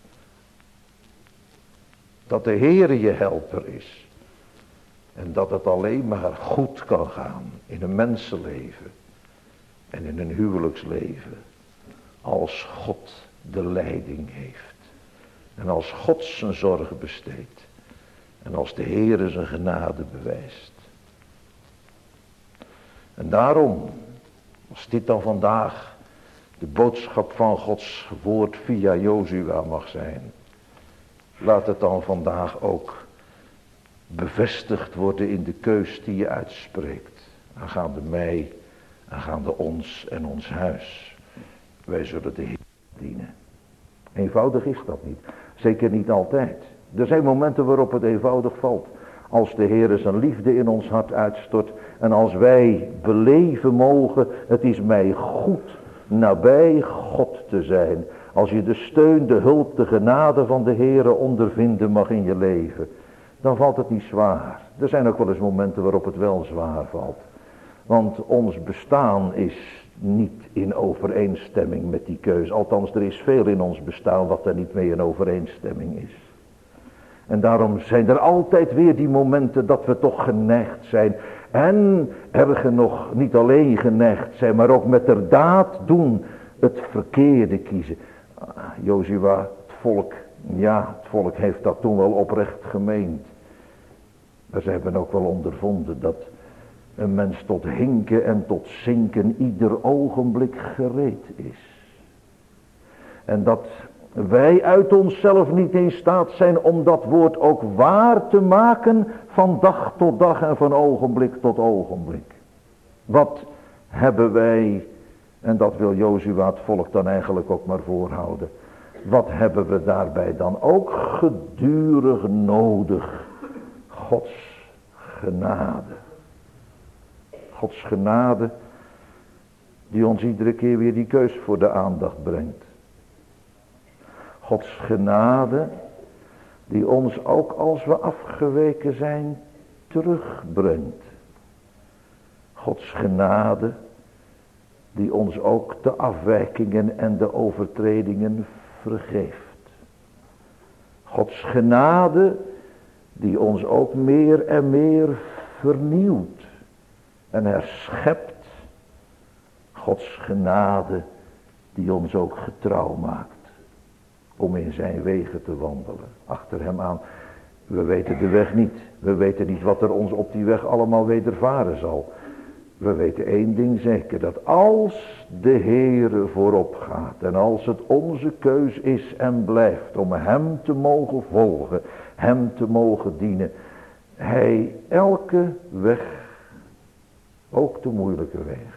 Speaker 1: Dat de Heere je helper is. En dat het alleen maar goed kan gaan in een mensenleven en in een huwelijksleven als God de leiding heeft. En als God zijn zorg besteedt. En als de Heere zijn genade bewijst. En daarom, als dit dan vandaag de boodschap van Gods woord via Jozua mag zijn, laat het dan vandaag ook bevestigd worden in de keus die je uitspreekt. Aangaande mij, aangaande ons en ons huis. Wij zullen de Heer dienen. Eenvoudig is dat niet. Zeker niet altijd. Er zijn momenten waarop het eenvoudig valt. Als de Heer zijn liefde in ons hart uitstort. En als wij beleven mogen, het is mij goed nabij God te zijn. Als je de steun, de hulp, de genade van de Heer ondervinden mag in je leven. Dan valt het niet zwaar. Er zijn ook wel eens momenten waarop het wel zwaar valt. Want ons bestaan is niet in overeenstemming met die keuze. Althans, er is veel in ons bestaan wat er niet mee in overeenstemming is. En daarom zijn er altijd weer die momenten dat we toch geneigd zijn. En erger nog, niet alleen geneigd zijn, maar ook met de daad doen het verkeerde kiezen. Jozua, het volk, ja, het volk heeft dat toen wel oprecht gemeend. Maar ze hebben ook wel ondervonden dat een mens tot hinken en tot zinken ieder ogenblik gereed is. En dat wij uit onszelf niet in staat zijn om dat woord ook waar te maken van dag tot dag en van ogenblik tot ogenblik. Wat hebben wij, en dat wil Jozua het volk dan eigenlijk ook maar voorhouden. Wat hebben we daarbij dan ook gedurig nodig? Gods genade. Gods genade die ons iedere keer weer die keus voor de aandacht brengt. Gods genade die ons ook als we afgeweken zijn terugbrengt. Gods genade die ons ook de afwijkingen en de overtredingen vergeeft. Gods genade die ons ook meer en meer vernieuwt en herschept. Gods genade die ons ook getrouw maakt om in zijn wegen te wandelen. Achter hem aan. We weten de weg niet. We weten niet wat er ons op die weg allemaal wedervaren zal. We weten één ding zeker. Dat als de Heere voorop gaat. En als het onze keus is en blijft. Om hem te mogen volgen. Hem te mogen dienen. Hij elke weg. Ook de moeilijke wegen.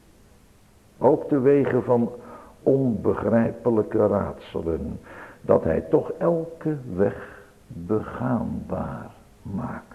Speaker 1: Ook de wegen van onbegrijpelijke raadselen. Dat hij toch elke weg begaanbaar maakt.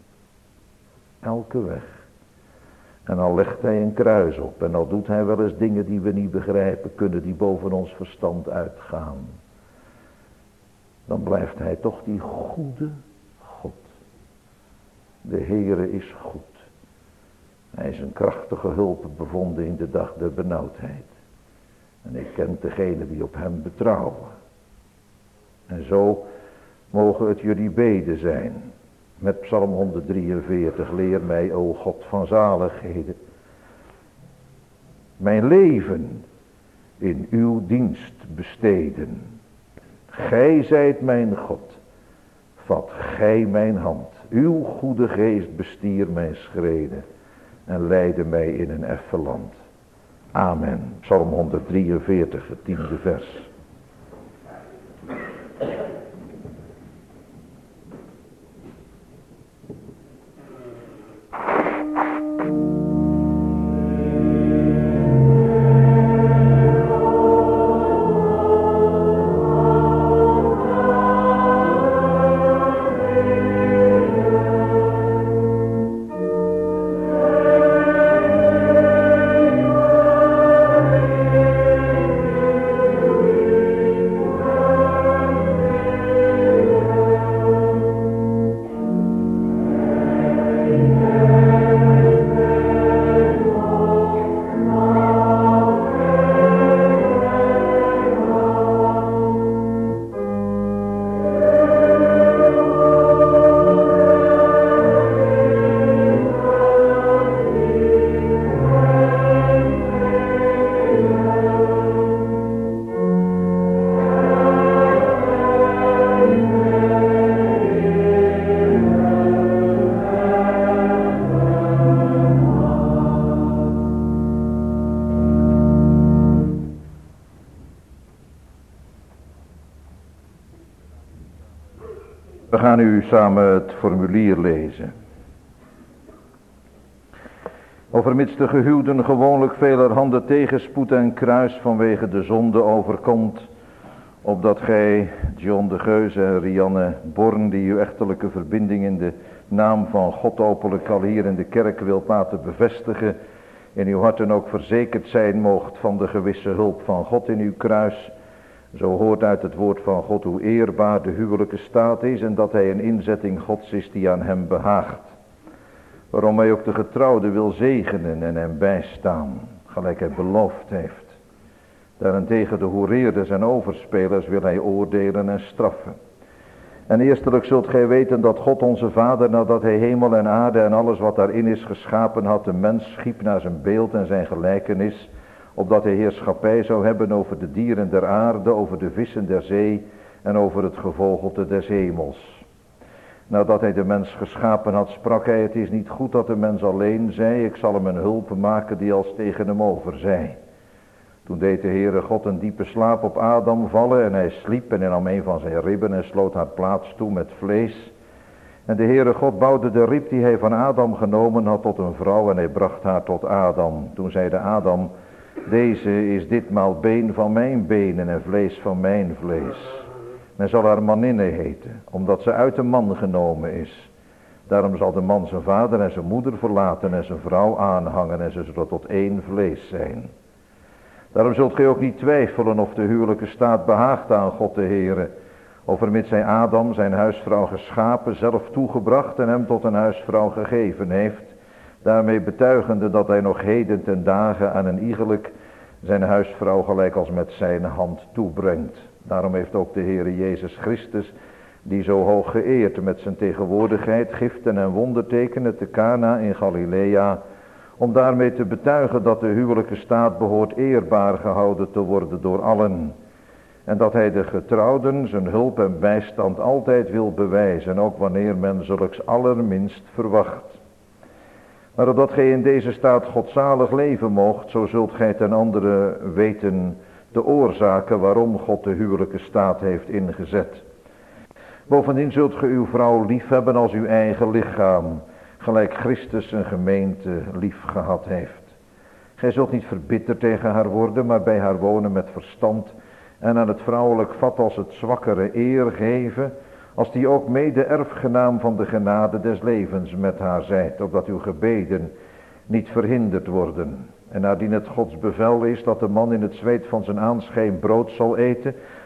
Speaker 1: Elke weg. En al legt hij een kruis op. En al doet hij wel eens dingen die we niet begrijpen kunnen. Die boven ons verstand uitgaan. dan blijft hij toch die goede God. De Heere is goed. Hij is een krachtige hulp bevonden in de dag der benauwdheid. En ik ken degene die op hem betrouwen. En zo mogen het jullie beden zijn. Met Psalm honderddrieënveertig. Leer mij, o God van zaligheden, mijn leven in uw dienst besteden. Gij zijt mijn God. Vat gij mijn hand. Uw goede geest bestier mijn schreden. En leidde mij in een effen land. Amen. Psalm honderddrieënveertig, het tiende vers. We gaan nu samen het formulier lezen. Overmits de gehuwden gewoonlijk velerhande tegenspoed en kruis vanwege de zonde overkomt, opdat gij, John de Geus en Rianne Born, die uw echtelijke verbinding in de naam van God openlijk al hier in de kerk wilt laten bevestigen, in uw harten ook verzekerd zijn moogt van de gewisse hulp van God in uw kruis. Zo hoort uit het woord van God hoe eerbaar de huwelijke staat is en dat hij een inzetting Gods is die aan hem behaagt. Waarom hij ook de getrouwde wil zegenen en hem bijstaan, gelijk hij beloofd heeft. Daarentegen de hoereerders en overspelers wil hij oordelen en straffen. En eerstelijk zult gij weten dat God onze Vader, nadat hij hemel en aarde en alles wat daarin is geschapen had, de mens schiep naar zijn beeld en zijn gelijkenis, opdat hij heerschappij zou hebben over de dieren der aarde, over de vissen der zee en over het gevogelte des hemels. Nadat hij de mens geschapen had, sprak hij: het is niet goed dat de mens alleen zij, ik zal hem een hulp maken die als tegen hem over zij. Toen deed de Heere God een diepe slaap op Adam vallen en hij sliep en hij nam een van zijn ribben en sloot haar plaats toe met vlees. En de Heere God bouwde de rib die hij van Adam genomen had tot een vrouw en hij bracht haar tot Adam. Toen zeide Adam: deze is ditmaal been van mijn benen en vlees van mijn vlees. Men zal haar maninne heten, omdat ze uit de man genomen is. Daarom zal de man zijn vader en zijn moeder verlaten en zijn vrouw aanhangen en ze zullen tot één vlees zijn. Daarom zult gij ook niet twijfelen of de huwelijke staat behaagt aan God de Heere. Overmits hij Adam, zijn huisvrouw geschapen, zelf toegebracht en hem tot een huisvrouw gegeven heeft. Daarmee betuigende dat hij nog heden ten dagen aan een iegelijk zijn huisvrouw gelijk als met zijn hand toebrengt. Daarom heeft ook de Heere Jezus Christus, die zo hoog geëerd met zijn tegenwoordigheid, giften en wondertekenen te Kana in Galilea, om daarmee te betuigen dat de huwelijke staat behoort eerbaar gehouden te worden door allen. En dat hij de getrouwden zijn hulp en bijstand altijd wil bewijzen, ook wanneer men zulks allerminst verwacht. Maar opdat gij in deze staat godzalig leven moogt, zo zult gij ten andere weten de oorzaken waarom God de huwelijke staat heeft ingezet. Bovendien zult ge uw vrouw lief hebben als uw eigen lichaam, gelijk Christus een gemeente lief gehad heeft. Gij zult niet verbitterd tegen haar worden, maar bij haar wonen met verstand en aan het vrouwelijk vat als het zwakkere eer geven, als die ook mede erfgenaam van de genade des levens met haar zijt, opdat uw gebeden niet verhinderd worden. En naardien het Gods bevel is dat de man in het zweet van zijn aanschijn brood zal eten,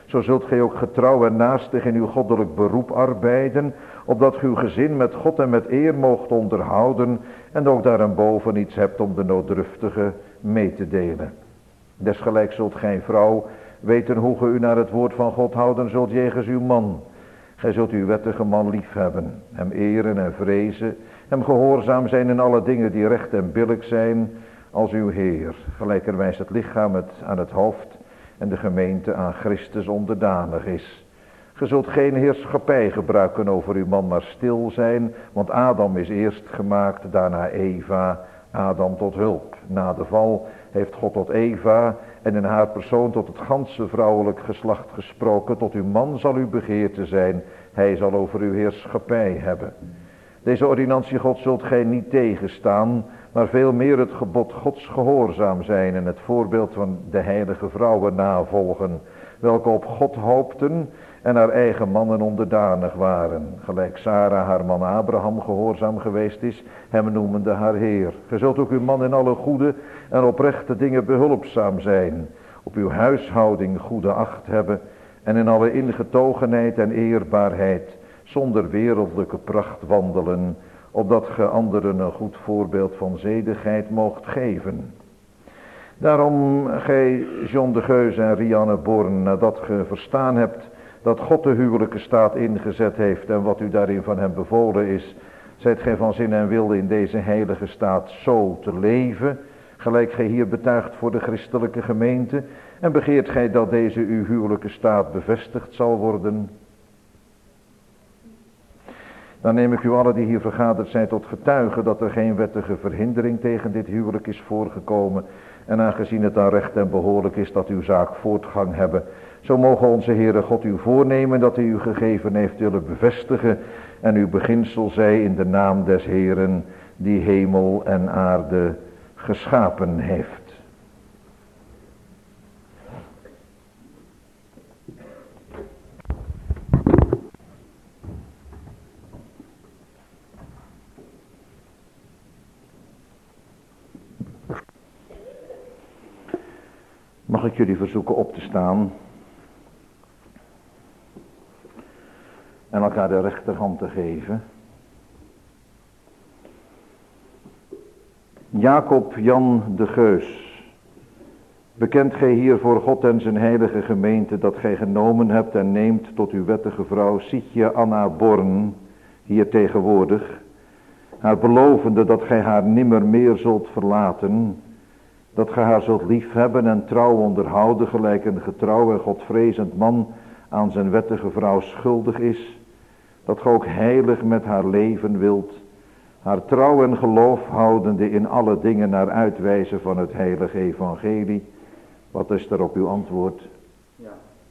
Speaker 1: Zo zult gij ook getrouw en naastig in uw goddelijk beroep arbeiden, opdat ge uw gezin met God en met eer moogt onderhouden en ook daarboven iets hebt om de nooddruftige mee te delen. Desgelijks zult gij, vrouw, weten hoe ge u naar het woord van God houden zult jegens uw man. Gij zult uw wettige man lief hebben, hem eren en vrezen, hem gehoorzaam zijn in alle dingen die recht en billijk zijn, als uw Heer, gelijkerwijs het lichaam het aan het hoofd en de gemeente aan Christus onderdanig is. Ge zult geen heerschappij gebruiken over uw man, maar stil zijn, want Adam is eerst gemaakt, daarna Eva, Adam tot hulp. Na de val heeft God tot Eva en in haar persoon tot het ganse vrouwelijk geslacht gesproken. Tot uw man zal uw begeerte zijn, hij zal over uw heerschappij hebben. Deze ordinantie God zult gij niet tegenstaan, maar veel meer het gebod Gods gehoorzaam zijn en het voorbeeld van de heilige vrouwen navolgen, welke op God hoopten en haar eigen mannen onderdanig waren, gelijk Sarah haar man Abraham gehoorzaam geweest is, hem noemende haar Heer. Ge zult ook uw man in alle goede en oprechte dingen behulpzaam zijn, op uw huishouding goede acht hebben en in alle ingetogenheid en eerbaarheid, zonder wereldlijke pracht wandelen, opdat ge anderen een goed voorbeeld van zedigheid moogt geven. Daarom, gij John de Geus en Rianne Born, nadat ge verstaan hebt dat God de huwelijke staat ingezet heeft en wat u daarin van hem bevolen is, zijt gij van zin en wil in deze heilige staat zo te leven, gelijk gij hier betuigt voor de christelijke gemeente, en begeert gij dat deze uw huwelijke staat bevestigd zal worden? Dan neem ik u allen die hier vergaderd zijn tot getuige dat er geen wettige verhindering tegen dit huwelijk is voorgekomen. En aangezien het dan recht en behoorlijk is dat uw zaak voortgang hebben, zo mogen onze Heere God u voornemen dat hij u gegeven heeft willen bevestigen en uw beginsel zij in de naam des Heeren die hemel en aarde geschapen heeft. Mag ik jullie verzoeken op te staan en elkaar de rechterhand te geven. Jacob Jan de Geus, bekent gij hier voor God en zijn heilige gemeente dat gij genomen hebt en neemt tot uw wettige vrouw Sietje Anna Born, hier tegenwoordig, haar belovende dat gij haar nimmer meer zult verlaten, dat gij haar zult liefhebben en trouw onderhouden, gelijk een getrouw en godvrezend man aan zijn wettige vrouw schuldig is, dat gij ook heilig met haar leven wilt, haar trouw en geloof houdende in alle dingen naar uitwijzen van het heilige evangelie. Wat is er op uw antwoord? Ja.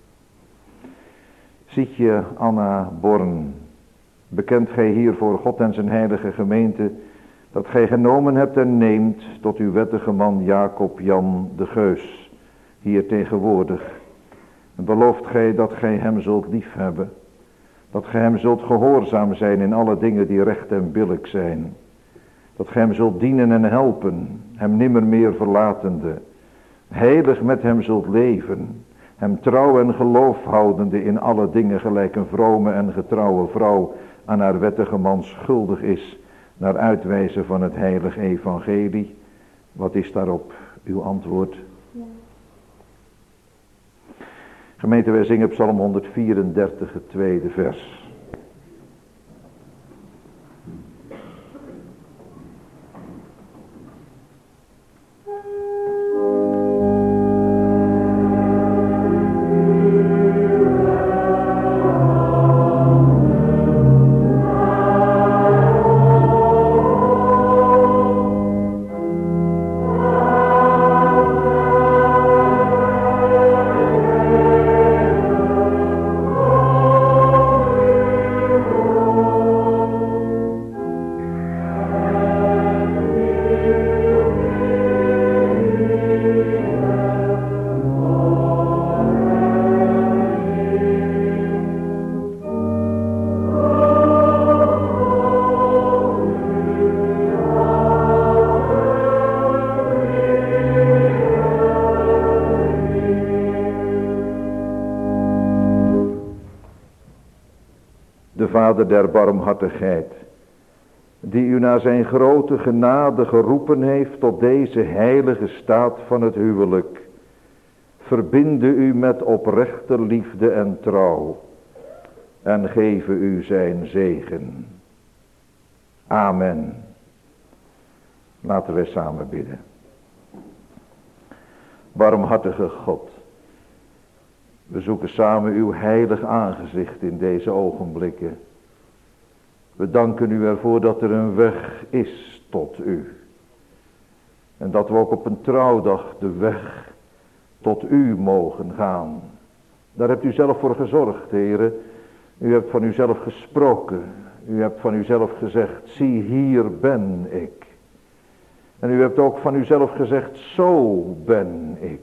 Speaker 1: Sietje Anna Born, bekent gij hier voor God en zijn heilige gemeente dat gij genomen hebt en neemt tot uw wettige man Jacob Jan de Geus, hier tegenwoordig. En belooft gij dat gij hem zult liefhebben, dat gij hem zult gehoorzaam zijn in alle dingen die recht en billijk zijn, dat gij hem zult dienen en helpen, hem nimmer meer verlatende, heilig met hem zult leven, hem trouw en geloof houdende in alle dingen, gelijk een vrome en getrouwe vrouw aan haar wettige man schuldig is, naar uitwijzen van het heilige evangelie. Wat is daarop uw antwoord? Ja. Gemeente, wij zingen Psalm honderdvierendertig, het tweede vers. Vader der barmhartigheid, die u naar zijn grote genade geroepen heeft tot deze heilige staat van het huwelijk, verbinde u met oprechte liefde en trouw en geven u zijn zegen. Amen. Laten wij samen bidden. Barmhartige God, we zoeken samen uw heilig aangezicht in deze ogenblikken. We danken u ervoor dat er een weg is tot u. En dat we ook op een trouwdag de weg tot u mogen gaan. Daar hebt u zelf voor gezorgd, heren. U hebt van uzelf gesproken. U hebt van uzelf gezegd, zie hier ben ik. En u hebt ook van uzelf gezegd, zo ben ik.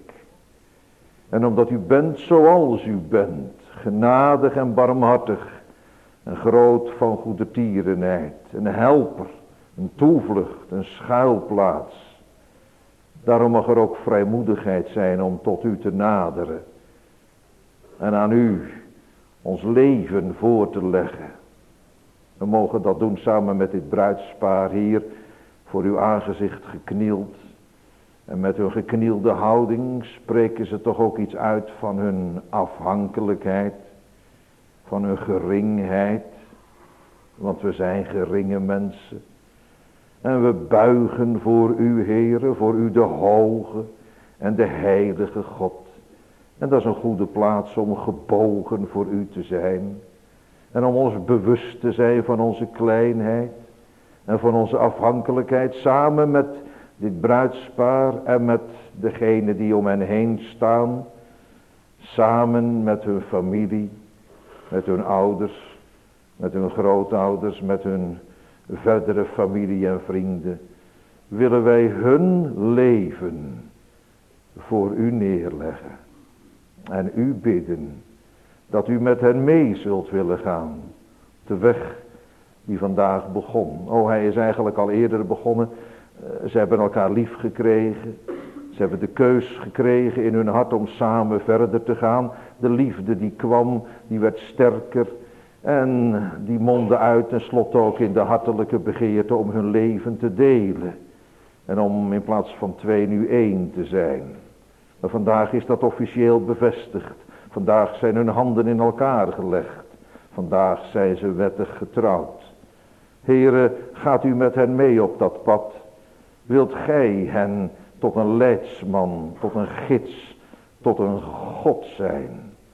Speaker 1: En omdat u bent zoals u bent, genadig en barmhartig, een groot van goede tierenheid, een helper, een toevlucht, een schuilplaats. Daarom mag er ook vrijmoedigheid zijn om tot u te naderen. En aan u ons leven voor te leggen. We mogen dat doen samen met dit bruidspaar hier, voor uw aangezicht geknield. En met hun geknielde houding spreken ze toch ook iets uit van hun afhankelijkheid, van hun geringheid. Want we zijn geringe mensen. En we buigen voor u, Heere, voor u de hoge en de heilige God. En dat is een goede plaats om gebogen voor u te zijn. En om ons bewust te zijn van onze kleinheid en van onze afhankelijkheid, samen met dit bruidspaar en met degenen die om hen heen staan, samen met hun familie, met hun ouders, met hun grootouders, met hun verdere familie en vrienden, willen wij hun leven voor u neerleggen en u bidden dat u met hen mee zult willen gaan, de weg die vandaag begon. Oh, hij is eigenlijk al eerder begonnen. Ze hebben elkaar lief gekregen. Ze hebben de keus gekregen in hun hart om samen verder te gaan. De liefde die kwam, die werd sterker. En die mondde uit tenslotte ook in de hartelijke begeerte om hun leven te delen. En om in plaats van twee nu één te zijn. Maar vandaag is dat officieel bevestigd. Vandaag zijn hun handen in elkaar gelegd. Vandaag zijn ze wettig getrouwd. Heere, gaat u met hen mee op dat pad? Wilt gij hen tot een leidsman, tot een gids, tot een God zijn?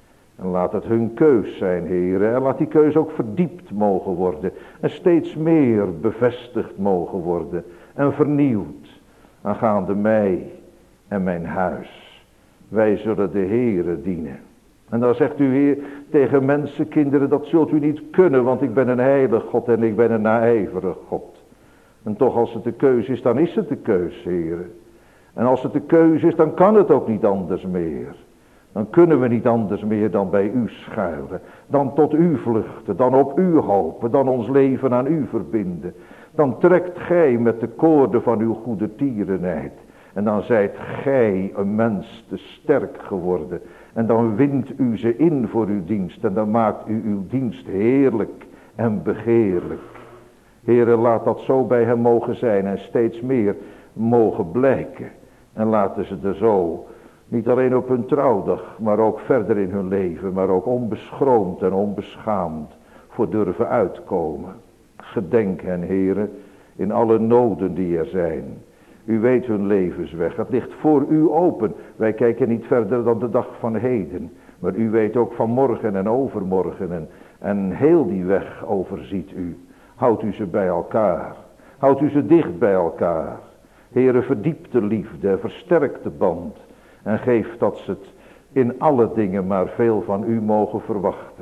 Speaker 1: En laat het hun keus zijn, Heere. En laat die keus ook verdiept mogen worden. En steeds meer bevestigd mogen worden. En vernieuwd. Aangaande mij en mijn huis. Wij zullen de Heere dienen. En dan zegt u Heer tegen mensen, kinderen, dat zult u niet kunnen, want ik ben een heilig God en ik ben een naijverig God. En toch als het de keus is, dan is het de keus, Heer. En als het de keus is, dan kan het ook niet anders meer. Dan kunnen we niet anders meer dan bij u schuilen. Dan tot u vluchten, dan op u hopen, dan ons leven aan u verbinden. Dan trekt gij met de koorden van uw goede tierenheid. En dan zijt gij een mens te sterk geworden. En dan wint u ze in voor uw dienst. En dan maakt u uw dienst heerlijk en begeerlijk. Heere, laat dat zo bij hem mogen zijn en steeds meer mogen blijken. En laten ze er zo, niet alleen op hun trouwdag, maar ook verder in hun leven, maar ook onbeschroomd en onbeschaamd voor durven uitkomen. Gedenk hen, Heere, in alle noden die er zijn. U weet hun levensweg, het ligt voor u open. Wij kijken niet verder dan de dag van heden. Maar u weet ook van morgen en overmorgen en, en heel die weg overziet u. Houdt u ze bij elkaar. Houdt u ze dicht bij elkaar. Heere, verdiep de liefde, versterk de band. En geef dat ze het in alle dingen maar veel van u mogen verwachten.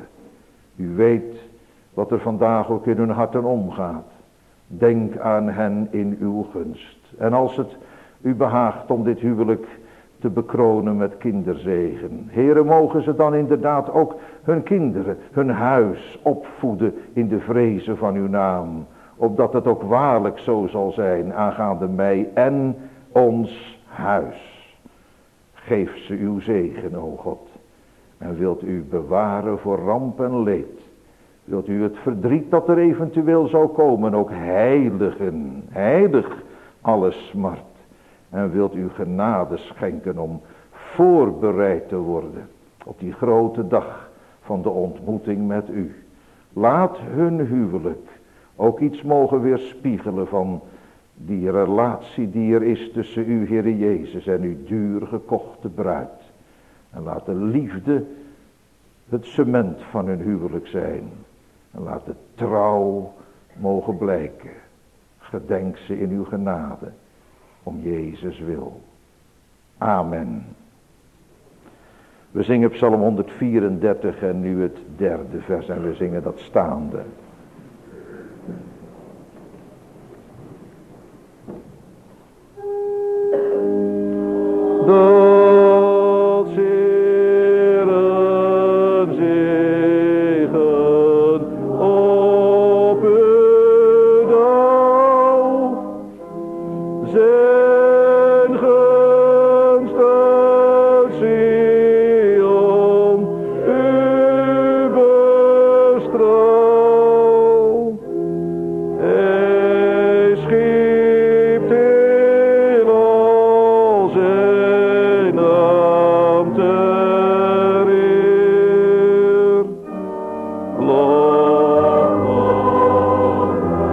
Speaker 1: U weet wat er vandaag ook in hun harten omgaat. Denk aan hen in uw gunst. En als het u behaagt om dit huwelijk te bekronen met kinderzegen. Heere, mogen ze dan inderdaad ook hun kinderen, hun huis opvoeden in de vrezen van uw naam. Opdat het ook waarlijk zo zal zijn aangaande mij en ons huis. Geef ze uw zegen, o God. En wilt u bewaren voor ramp en leed. Wilt u het verdriet dat er eventueel zou komen ook heiligen, heilig alle smart. En wilt u genade schenken om voorbereid te worden op die grote dag van de ontmoeting met u. Laat hun huwelijk ook iets mogen weerspiegelen van die relatie die er is tussen u, Heere Jezus, en uw duur gekochte bruid. En laat de liefde het cement van hun huwelijk zijn. En laat de trouw mogen blijken. Gedenk ze in uw genade. Om Jezus wil. Amen. We zingen Psalm honderdvierendertig en nu het derde vers. En we zingen dat staande. Dat Heeren zegen op uw dal, zijn gunstig Sion u bestrouw. Hij schiept heel al zijn naam ter eer. Lang, lang,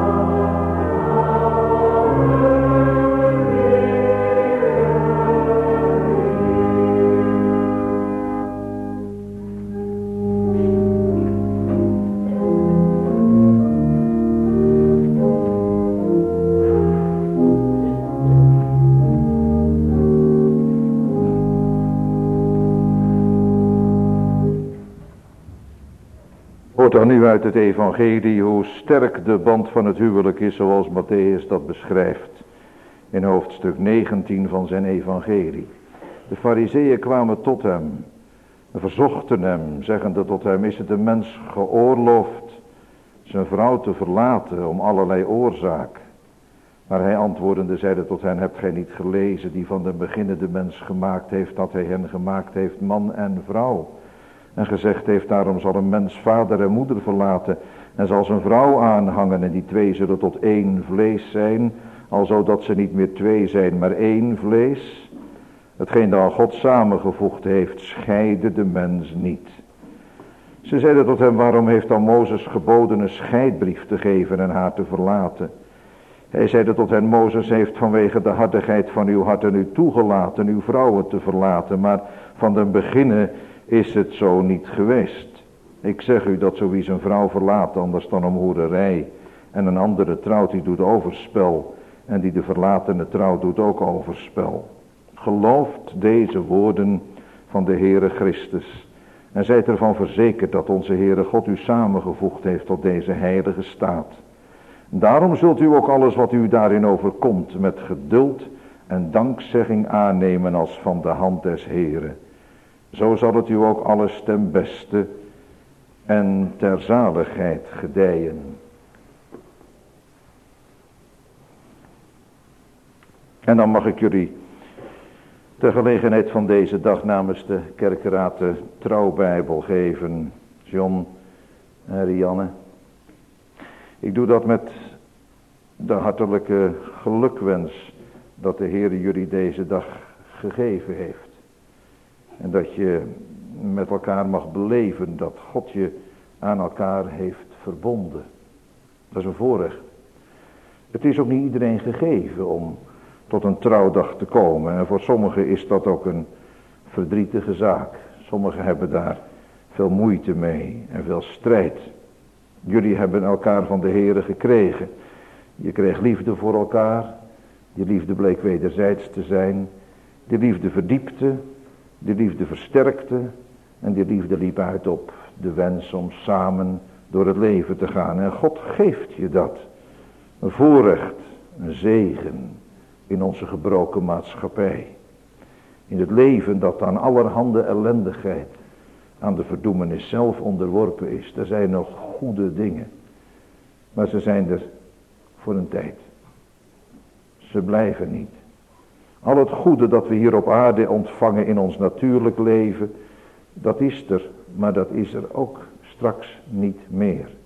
Speaker 1: hoort dan nu uit het evangelie hoe sterk de band van het huwelijk is, zoals Matthäus dat beschrijft in hoofdstuk negentien van zijn evangelie. De farizeeën kwamen tot hem en verzochten hem, zeggende tot hem: is het een mens geoorloofd zijn vrouw te verlaten om allerlei oorzaak? Maar hij antwoordende zeide tot hen: hebt gij niet gelezen, die van den beginne de mens gemaakt heeft, dat hij hen gemaakt heeft man en vrouw? En gezegd heeft: daarom zal een mens vader en moeder verlaten en zal zijn vrouw aanhangen, en die twee zullen tot één vlees zijn, alzo dat ze niet meer twee zijn, maar één vlees. Hetgeen dan God samengevoegd heeft, scheide de mens niet. Ze zeiden tot hem: waarom heeft dan Mozes geboden een scheidbrief te geven en haar te verlaten? Hij zeide tot hen: Mozes heeft vanwege de hardigheid van uw harten u toegelaten uw vrouwen te verlaten, maar van den beginne is het zo niet geweest. Ik zeg u dat zo wie zijn vrouw verlaat, anders dan om hoererij, en een andere trouwt, die doet overspel, en die de verlatene trouw doet ook overspel. Gelooft deze woorden van de Heere Christus en zijt ervan verzekerd dat onze Heere God u samengevoegd heeft tot deze heilige staat. Daarom zult u ook alles wat u daarin overkomt met geduld en dankzegging aannemen als van de hand des Heeren. Zo zal het u ook alles ten beste en ter zaligheid gedijen. En dan mag ik jullie ter gelegenheid van deze dag namens de kerkeraad de trouwbijbel geven. John en Rianne. Ik doe dat met de hartelijke gelukwens dat de Heer jullie deze dag gegeven heeft. En dat je met elkaar mag beleven dat God je aan elkaar heeft verbonden. Dat is een voorrecht. Het is ook niet iedereen gegeven om tot een trouwdag te komen. En voor sommigen is dat ook een verdrietige zaak. Sommigen hebben daar veel moeite mee en veel strijd. Jullie hebben elkaar van de Heere gekregen. Je kreeg liefde voor elkaar. Die liefde bleek wederzijds te zijn. Die liefde verdiepte. Die liefde versterkte. En die liefde liep uit op de wens om samen door het leven te gaan. En God geeft je dat. Een voorrecht, een zegen in onze gebroken maatschappij. In het leven dat aan allerhande ellendigheid, aan de verdoemenis zelf onderworpen is. Er zijn nog goede dingen. Maar ze zijn er voor een tijd. Ze blijven niet. Al het goede dat we hier op aarde ontvangen in ons natuurlijk leven, dat is er, maar dat is er ook straks niet meer.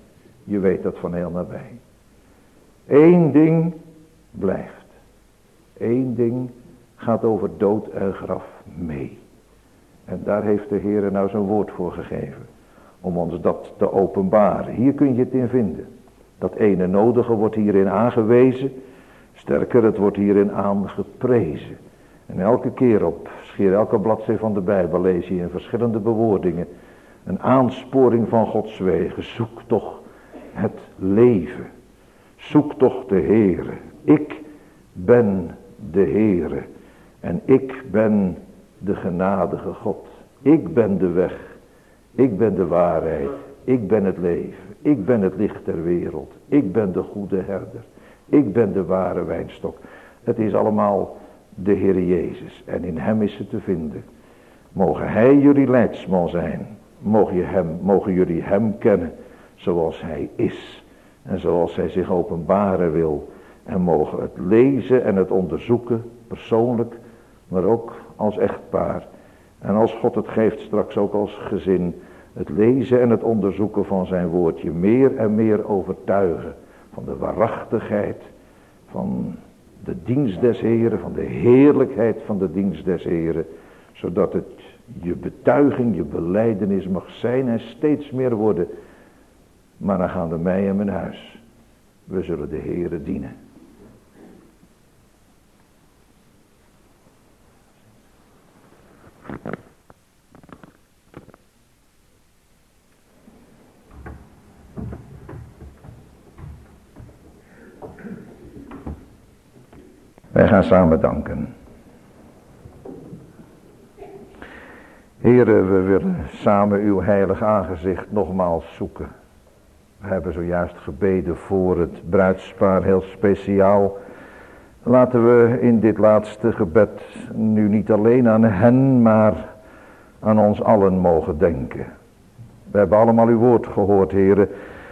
Speaker 1: Je weet dat van heel nabij. Eén ding blijft. Eén ding gaat over dood en graf mee. En daar heeft de Heer nou zijn woord voor gegeven. Om ons dat te openbaren. Hier kun je het in vinden. Dat ene nodige wordt hierin aangewezen. Sterker, het wordt hierin aangeprezen. En elke keer op schier elke bladzijde van de Bijbel lees je in verschillende bewoordingen een aansporing van Gods wegen. Zoek toch het leven. Zoek toch de Heere. Ik ben de Heere. En ik ben de genadige God. Ik ben de weg. Ik ben de waarheid. Ik ben het leven. Ik ben het licht der wereld. Ik ben de goede herder. Ik ben de ware wijnstok. Het is allemaal de Heer Jezus. En in hem is het te vinden. Mogen hij jullie leidsman zijn. Mogen, je hem, mogen jullie hem kennen zoals hij is. En zoals hij zich openbaren wil. En mogen het lezen en het onderzoeken. Persoonlijk. Maar ook als echtpaar. En als God het geeft straks ook als gezin. Het lezen en het onderzoeken van zijn woordje. Meer en meer overtuigen. Van de waarachtigheid. Van de dienst des Heren. Van de heerlijkheid van de dienst des Heren. Zodat het je betuiging, je belijdenis mag zijn en steeds meer worden. Maar dan gaan we mij en mijn huis. We zullen de Heere dienen. Wij gaan samen danken. Heere, we willen samen uw heilig aangezicht nogmaals zoeken. We hebben zojuist gebeden voor het bruidspaar, heel speciaal. Laten we in dit laatste gebed nu niet alleen aan hen, maar aan ons allen mogen denken. We hebben allemaal uw woord gehoord, Heere.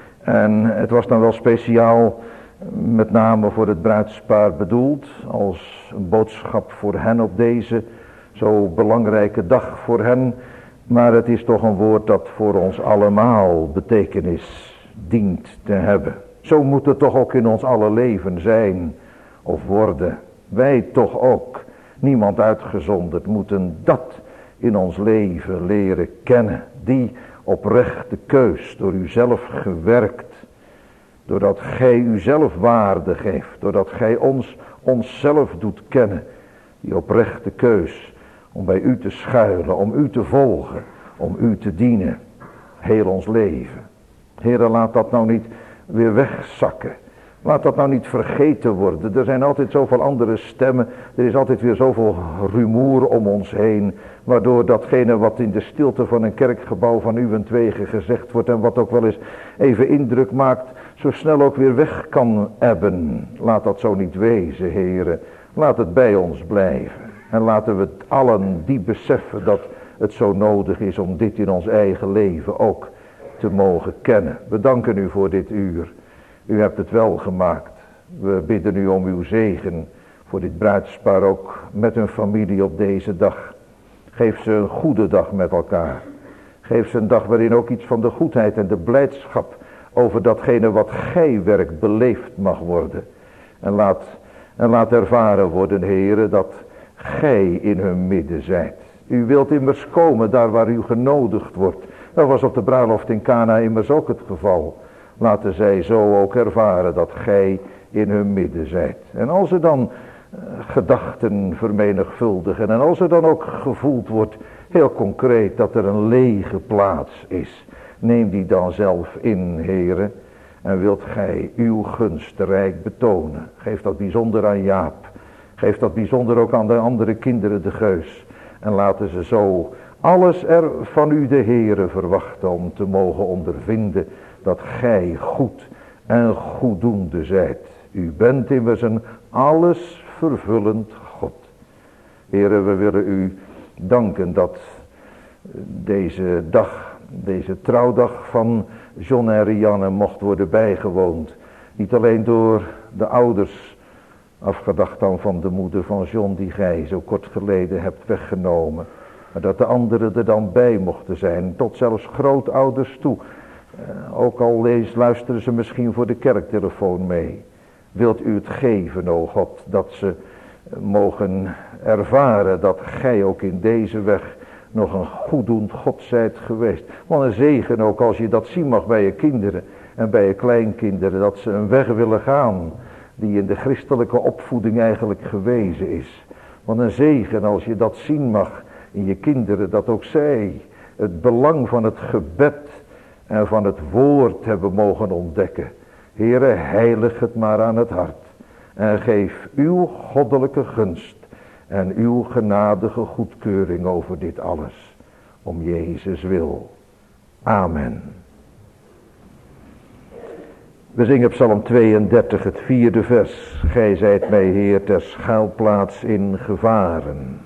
Speaker 1: En het was dan wel speciaal, met name voor het bruidspaar bedoeld, als een boodschap voor hen op deze zo belangrijke dag voor hen. Maar het is toch een woord dat voor ons allemaal betekenis dient te hebben. Zo moet het toch ook in ons alle leven zijn of worden. Wij toch ook, niemand uitgezonderd, moeten dat in ons leven leren kennen. Die oprechte keus, door u zelf gewerkt. Doordat gij uzelf waarde geeft. Doordat gij ons onszelf doet kennen. Die oprechte keus om bij u te schuilen, om u te volgen, om u te dienen. Heel ons leven. Heere, laat dat nou niet weer wegzakken. Laat dat nou niet vergeten worden. Er zijn altijd zoveel andere stemmen. Er is altijd weer zoveel rumoer om ons heen. Waardoor datgene wat in de stilte van een kerkgebouw van uwentwege gezegd wordt. En wat ook wel eens even indruk maakt. Zo snel ook weer weg kan ebben. Laat dat zo niet wezen, Heere. Laat het bij ons blijven. En laten we het allen die beseffen dat het zo nodig is om dit in ons eigen leven ook te mogen kennen. We danken u voor dit uur. U hebt het wel gemaakt. We bidden u om uw zegen voor dit bruidspaar ook met hun familie op deze dag. Geef ze een goede dag met elkaar. Geef ze een dag waarin ook iets van de goedheid en de blijdschap over datgene wat gij werkt beleefd mag worden. En laat, en laat ervaren worden, Heere, dat gij in hun midden zijt. U wilt immers komen daar waar u genodigd wordt. Dat was op de bruiloft in Kana immers ook het geval. Laten zij zo ook ervaren dat gij in hun midden zijt. En als er dan uh, gedachten vermenigvuldigen. En als er dan ook gevoeld wordt, heel concreet, dat er een lege plaats is. Neem die dan zelf in, Heere. En wilt gij uw gunst rijk betonen. Geef dat bijzonder aan Jaap. Geef dat bijzonder ook aan de andere kinderen de Geus. En laten ze zo alles er van u de Heere verwachten om te mogen ondervinden dat gij goed en goeddoende zijt. U bent immers een alles vervullend God. Heere, we willen u danken dat deze dag, deze trouwdag van John en Rianne mocht worden bijgewoond. Niet alleen door de ouders, afgedacht dan van de moeder van John die gij zo kort geleden hebt weggenomen. Maar dat de anderen er dan bij mochten zijn, tot zelfs grootouders toe. Uh, ook al lees, luisteren ze misschien voor de kerktelefoon mee. Wilt u het geven, o God, dat ze mogen ervaren dat gij ook in deze weg nog een goeddoend God zijt geweest. Wat een zegen ook als je dat zien mag bij je kinderen en bij je kleinkinderen. Dat ze een weg willen gaan die in de christelijke opvoeding eigenlijk gewezen is. Wat een zegen als je dat zien mag in je kinderen. Dat ook zij het belang van het gebed en van het woord hebben mogen ontdekken. Heere, heilig het maar aan het hart. En geef uw goddelijke gunst en uw genadige goedkeuring over dit alles. Om Jezus wil. Amen. We zingen Psalm tweeëndertig, het vierde vers. Gij zijt mij, Heer, ter schuilplaats in gevaren.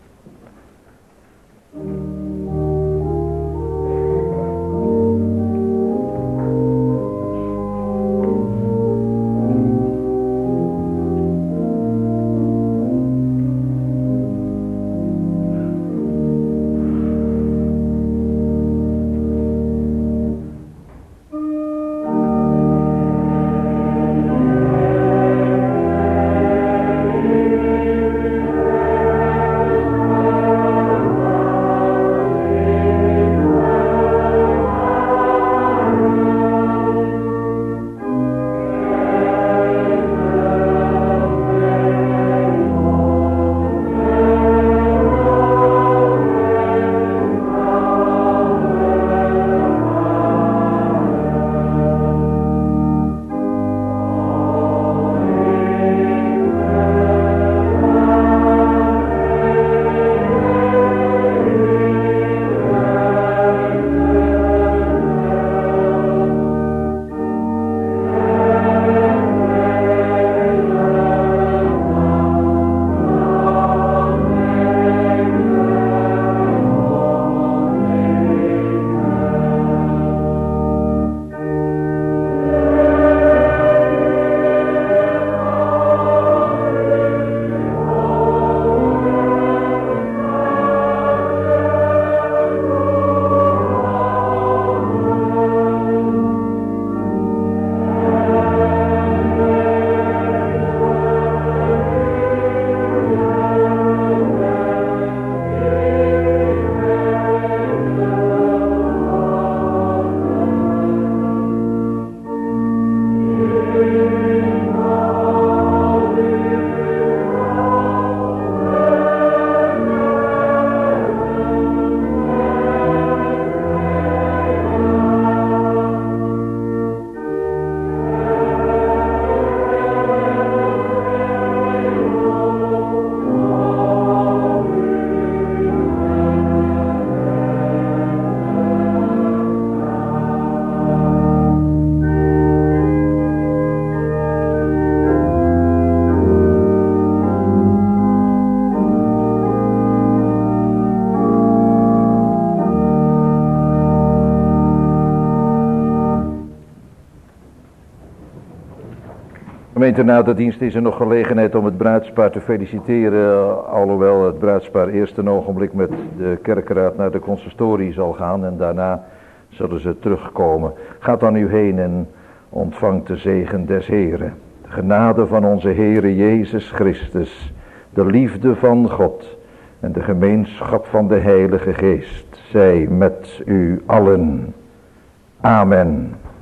Speaker 1: Gemeente, na de dienst is er nog gelegenheid om het bruidspaar te feliciteren. Alhoewel het bruidspaar eerst een ogenblik met de kerkraad naar de consistorie zal gaan. En daarna zullen ze terugkomen. Gaat dan u heen en ontvangt de zegen des Heren. De genade van onze Heere Jezus Christus. De liefde van God. En de gemeenschap van de Heilige Geest. Zij met u allen. Amen.